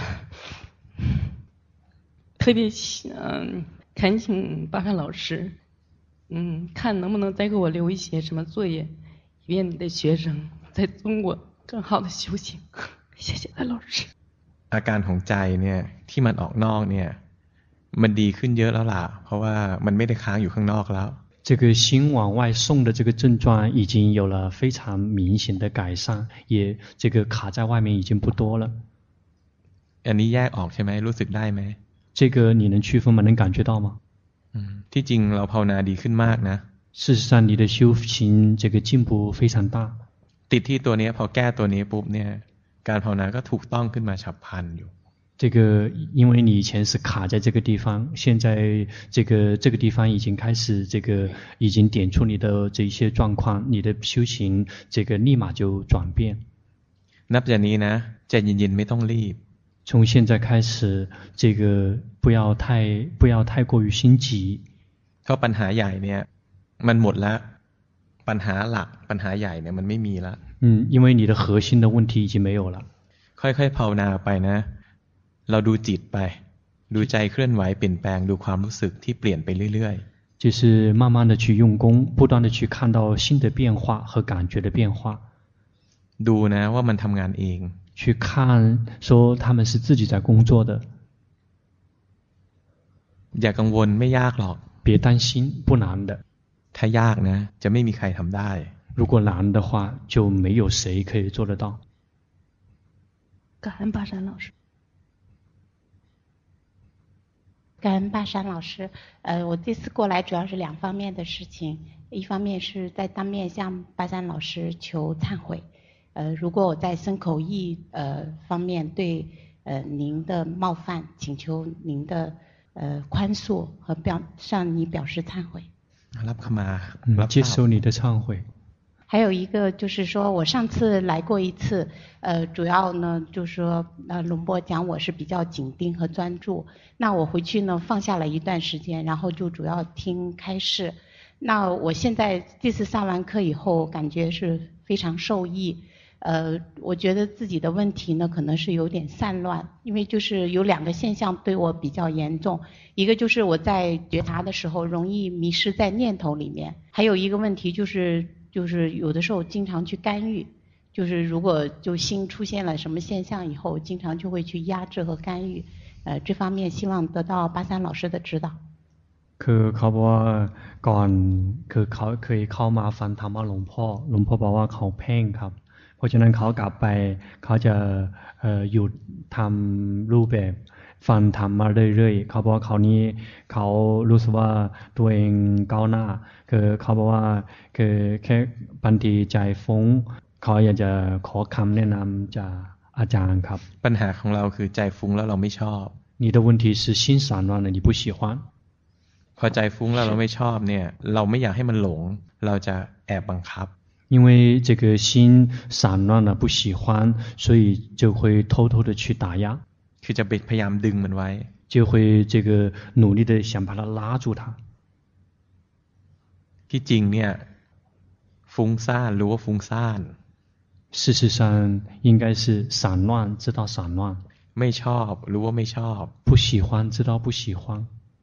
特别想恳请巴山老师，嗯，看能不能再给我留一些什么作业，以便你的学生在中国更好的修行。谢谢巴老师。 อาการของใจเนี่ยที่มันออกนอกเนี่ยมันดีขึ้นเยอะแล้วล่ะเพราะว่ามันไม่ได้ค้างอยู่ข้างนอกแล้ว这个心往外送的这个症状已经有了非常明显的改善，也这个卡在外面已经不多了。 อันนี้แยกออกใช่ไหมรู้สึกได้ไหม这个你能区分吗？能感觉到吗？ ที่จริงเราภาวนาดีขึ้นมากนะ事实上你的修行这个进步非常大。 ติดที่ตัวนี้พอแก้ตัวนี้ปุ๊บเนี่ยการภาวนาก็ถูกต้องขึ้นมาฉับพลันอยู่这个因为你以前是卡在这个地方，现在这个这个地方已经开始这个已经点出你的这些状况，你的修行这个立马就转变。 นับจากนี้นะใจเย็นๆไม่ต้องรีบ从现在开始这个不要太不要太过于心急เพราะปัญหาใหญ่เนี่ยมันหมดแล้วปัญหาหลักปัญหาใหญ่เนี่ยมันไม่มีแล้ว嗯因为你的核心的问题已经没有了ค่อยๆภาวนาไปนะเราดูจิตไปดูใจเคลื่อนไหวเปลี่ยนแปลงดูความรู้สึกที่เปลี่ยนไปเรื่อยๆ就是慢慢的去用功不断的去看到新的变化和感觉的变化ดูนะว่ามันทำงานเอง去看说他们是自己在工作的อย่ากังวลไม่ยากหรอก别担心不难的ถ้ายากนะจะไม่มีใครทำได้如果难的话就没有谁可以做得到感恩巴山老师感恩巴山老师，呃，我这次过来主要是两方面的事情，一方面是在当面向巴山老师求忏悔，呃，如果我在身口意呃方面对呃您的冒犯，请求您的呃宽恕和表向你表示忏悔。 รับขมารับ接受你的忏悔。 还有一个就是说我上次来过一次，呃，主要呢就是说，呃，龙波讲我是比较紧盯和专注，那我回去呢放下了一段时间，然后就主要听开示。那我现在这次上完课以后，感觉是非常受益。呃，我觉得自己的问题呢可能是有点散乱，因为就是有两个现象对我比较严重，一个就是我在觉察的时候容易迷失在念头里面，还有一个问题就是。就是有的时候经常去干预，就是如果就心出现了什么现象以后，经常就会去压制和干预。呃，这方面希望得到巴山老师的指导。 คือเขาบอกว่าก่อนคือเขาเคยเข้ามาฟังธรรมะหลวงพ่อหลวงพ่อบอกว่าเขาเพ่งครับเพราะฉะนั้นเขากลับไปเขาจะหยุดทำรูปแบบฟังธรรมมาเรื่อยๆเขาบอกว่าเขานี้เขารู้สึกว่าตัวเองก้าวหน้าคือเขาบอกว่าคือแค่บางทีใจฟุ้งเขาอยากจะขอคำแนะนำจากอาจารย์ครับปัญหาของเราคือใจฟุ้งแล้วเราไม่ชอบ你的问题是心散乱了你不喜欢พอใจฟุ้งแล้วเราไม่ชอบเนี่ยเราไม่อยากให้มันหลงเราจะแอบบังคับ因为这个心散乱了不喜欢所以就会偷偷的去打压คือจะพยายามดึงมันไว้就会这个努力的想把它拉住它ที่จริงเนี่ยฟุ้งซ่านรู้ว่าฟุ้งซ่าน事实上应该是散乱知道散乱ไม่ชอบรู้ว่าไม่ชอบ不喜欢知道不喜欢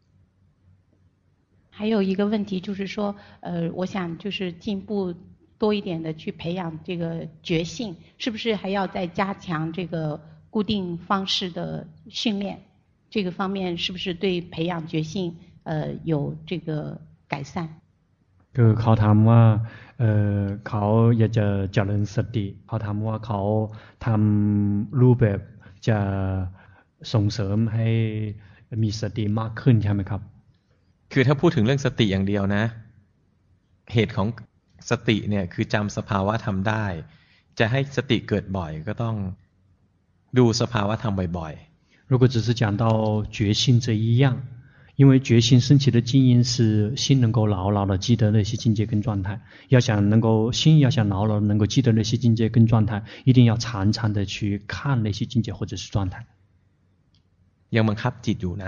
还有一个问题就是说呃我想就是进步多一点的去培养这个觉性是不是还要再加强这个固定方式的训练这个方面是不是对培养觉性呃有这个改善คือเขาถามว่าเอ่อเขาอยากจะเจริญสติเขาถามว่าเขาทำรูปแบบจะส่งเสริมให้มีสติมากขึ้นใช่ไหมครับคือถ้าพูดถึงเรื่องสติอย่างเดียวนะเหตุของสติเนี่ยคือจำสภาวะธรรมได้จะให้สติเกิดบ่อยก็ต้องดูสภาวะธรรมบ่อยๆ如果只是讲到觉性这一样因为觉性升起的经因是心能够牢牢的记得那些境界跟状态，要想能够心要想牢牢能够记得那些境界跟状态，一定要常常的去看那些境界或者是状态。 ยังบังคับจิตอยู่นะ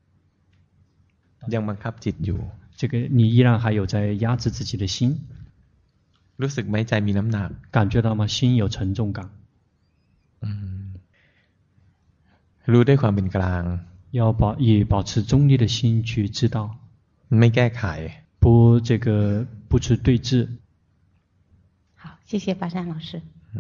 ยังบังคับจิตอยู่这个你依然还有在压制自己的心。 รู้สึกไหมใจมีน้ำหนัก感觉到吗？心有沉重感。 รู้ด้วยความเป็นกลาง要保以保持中立的心去知道， ไม่แก้ไข不这个不去对峙。 好，谢谢巴山老师。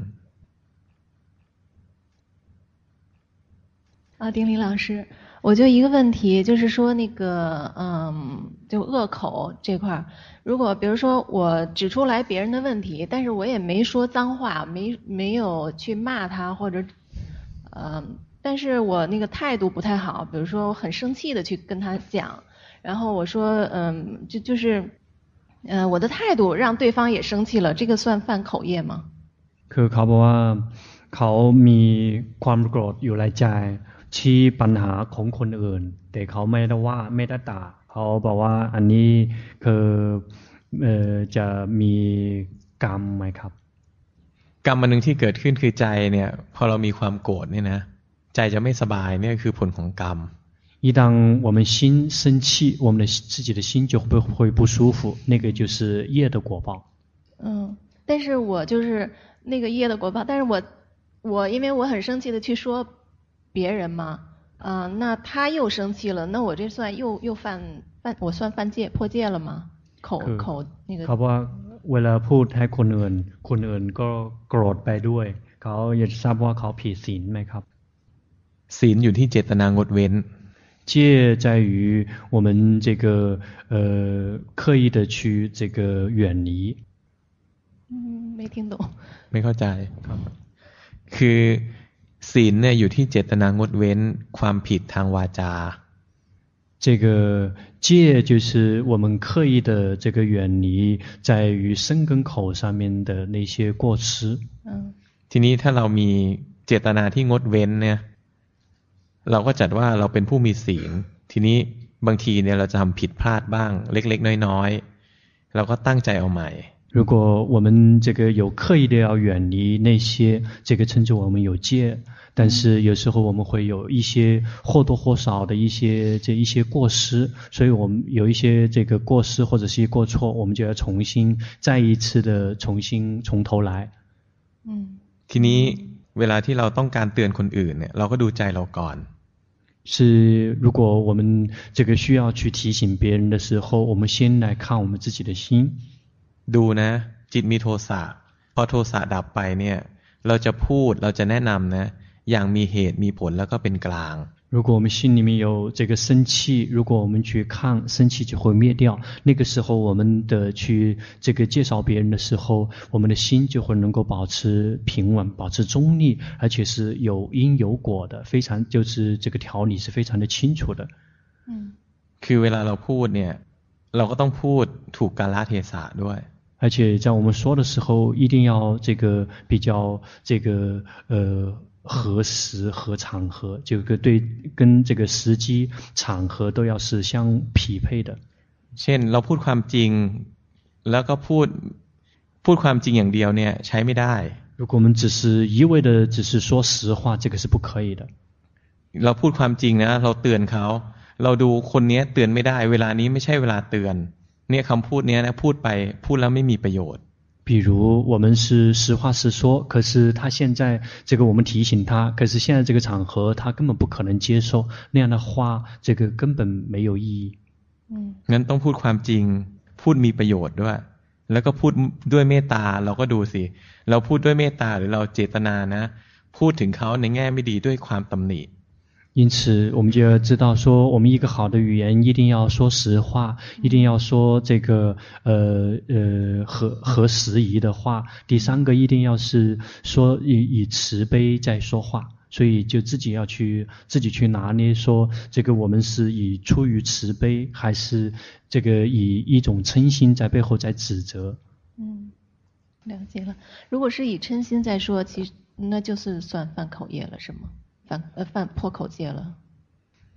啊，丁玲老师，我就一个问题，就是说那个，嗯，就恶口这块儿，如果比如说我指出来别人的问题，但是我也没说脏话，没没有去骂他，或者，嗯。但是我那个态度不太好，比如说我很生气的去跟他讲，然后我说，嗯，就就是，嗯、呃，我的态度让对方也生气了，这个算犯口业吗？ คือเขาบอกว่าเขามีความโกรธอยู่ในใจชี้ปัญหาของคนอื่นแต่เขาไม่ได้ว่าไม่ได้ด่าเขาบอกว่าอันนี้คือเอ่อจะมีกรรมไหมครับกรรมอันนึงที่เกิดขึ้นคือใจเนี่ยพอเรามีความโกรธเนี่ยนะใจจะไม่สบายเนี่ยคือผลของกรรม一当我们心生气，我们的自己的心就会会不舒服，那个就是业的果报。 嗯，但是我就是那个业的果报，但是我我因为我很生气的去说别人嘛，啊、呃，那他又生气了，那我这算又又犯犯我算犯戒破戒了吗？口口那个。 เขาบอกว่าเวลาพูดให้คนอื่นคนอื่นก็โกรธไปด้วยเขาอยากทราบว่าเขาผิดศีลไหมครับศีลอยู่ที่เจตนางดเว้น戒在于我们这个呃刻意的去这个远离。 嗯，没听懂。 ไม่เข้าใจคือศีลเนี่ยอยู่ที่เจตนางดเว้นความผิดทางวาจา这个戒就是我们刻意的这个远离在于身跟口上面的那些过失。 嗯。 ทีนี้ถ้าเรามีเจตนาที่งดเว้นเนี่ยเราก็จัดว่าเราเป็นผู้มีศีลทีนี้บางทีเนี่ยเราจะทำผิดพลาดบ้างเล็กๆน้อยๆเราก็ตั้งใจเอาใหม่如果我们这个有刻意的要远离那些这个称之我们有戒，但是有时候我们会有一些或多或少的一些这一些过失，所以我们有一些这个过失或者是一些过错，我们就要重新再一次的重新从头来。 嗯。 ทีนี้เวลาที่เราต้องการเตือนคนอื่นเนี่ยเราก็ดูใจเราก่อน是如果我们这个需要去提醒别人的时候，我们先来看我们自己的心。 ดูนะจิตมีโทสะพอโทสะดับไปเนี่ยเราจะพูดเราจะแนะนำนะอย่างมีเหตุมีผลแล้วก็เป็นกลาง如果我们心里面有这个生气，如果我们去看生气就会灭掉，那个时候我们的去这个介绍别人的时候，我们的心就会能够保持平稳，保持中立，而且是有因有果的，非常就是这个条理是非常的清楚的。 嗯， คือเวลาเราพูดเนี่ยเราก็ต้องพูดถูกกาลเทศะด้วย而且在我们说的时候，一定要这个比较这个呃合时和场合，这个对跟这个时机场合都要是相匹配的。 เช่นเราพูดความจริงแล้วก็พูดพูดความจริงอย่างเดียวเนี่ยใช้ไม่ได้如果我们只是一味的只是说实话，这个是不可以的。 เราพูดความจริงนะเราเตือนเขาเราดูคนนี้เตือนไม่ได้เวลานี้ไม่ใช่เวลาเตือนเนี่ยคำพูดนี้นะพูดไปพูดแล้วไม่มีประโยชน์比如我们是实话实说，可是他现在这个我们提醒他，可是现在这个场合他根本不可能接受，那样的话这个根本没有意义。 嗯， งั้นต้องพูดความจริงพูดมีประโยชน์ด้วยแล้วก็พูดด้วยเมตตาเราก็ดูสิเราพูดด้วยเมตตาหรือเราเจตนานะพูดถึงเขาในแง่ไม่ดีด้วยความตำหนิ因此我们就要知道说我们一个好的语言一定要说实话，一定要说这个呃呃合合时宜的话，第三个一定要是说以以慈悲在说话，所以就自己要去自己去拿捏说这个我们是以出于慈悲还是这个以一种嗔心在背后在指责。 嗯，了解了。如果是以嗔心在说，其实那就是算犯口业了是吗？犯呃犯破口戒了。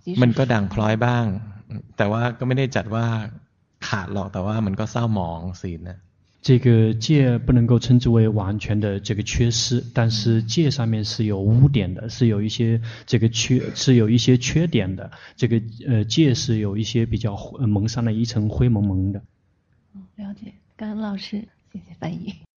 มันก็ด่างพร้อยบ้างแต่ว่าก็ไม่ได้จัดว่าขาดหรอกแต่ว่ามันก็เศร้าหมองศีลนะ这个戒不能够称之为完全的这个缺失，但是戒上面是有污点的，是有一些这个缺，是有一些缺点的。这个呃戒是有一些比较蒙上了一层灰蒙蒙的。 了解，感恩老师，谢谢翻译。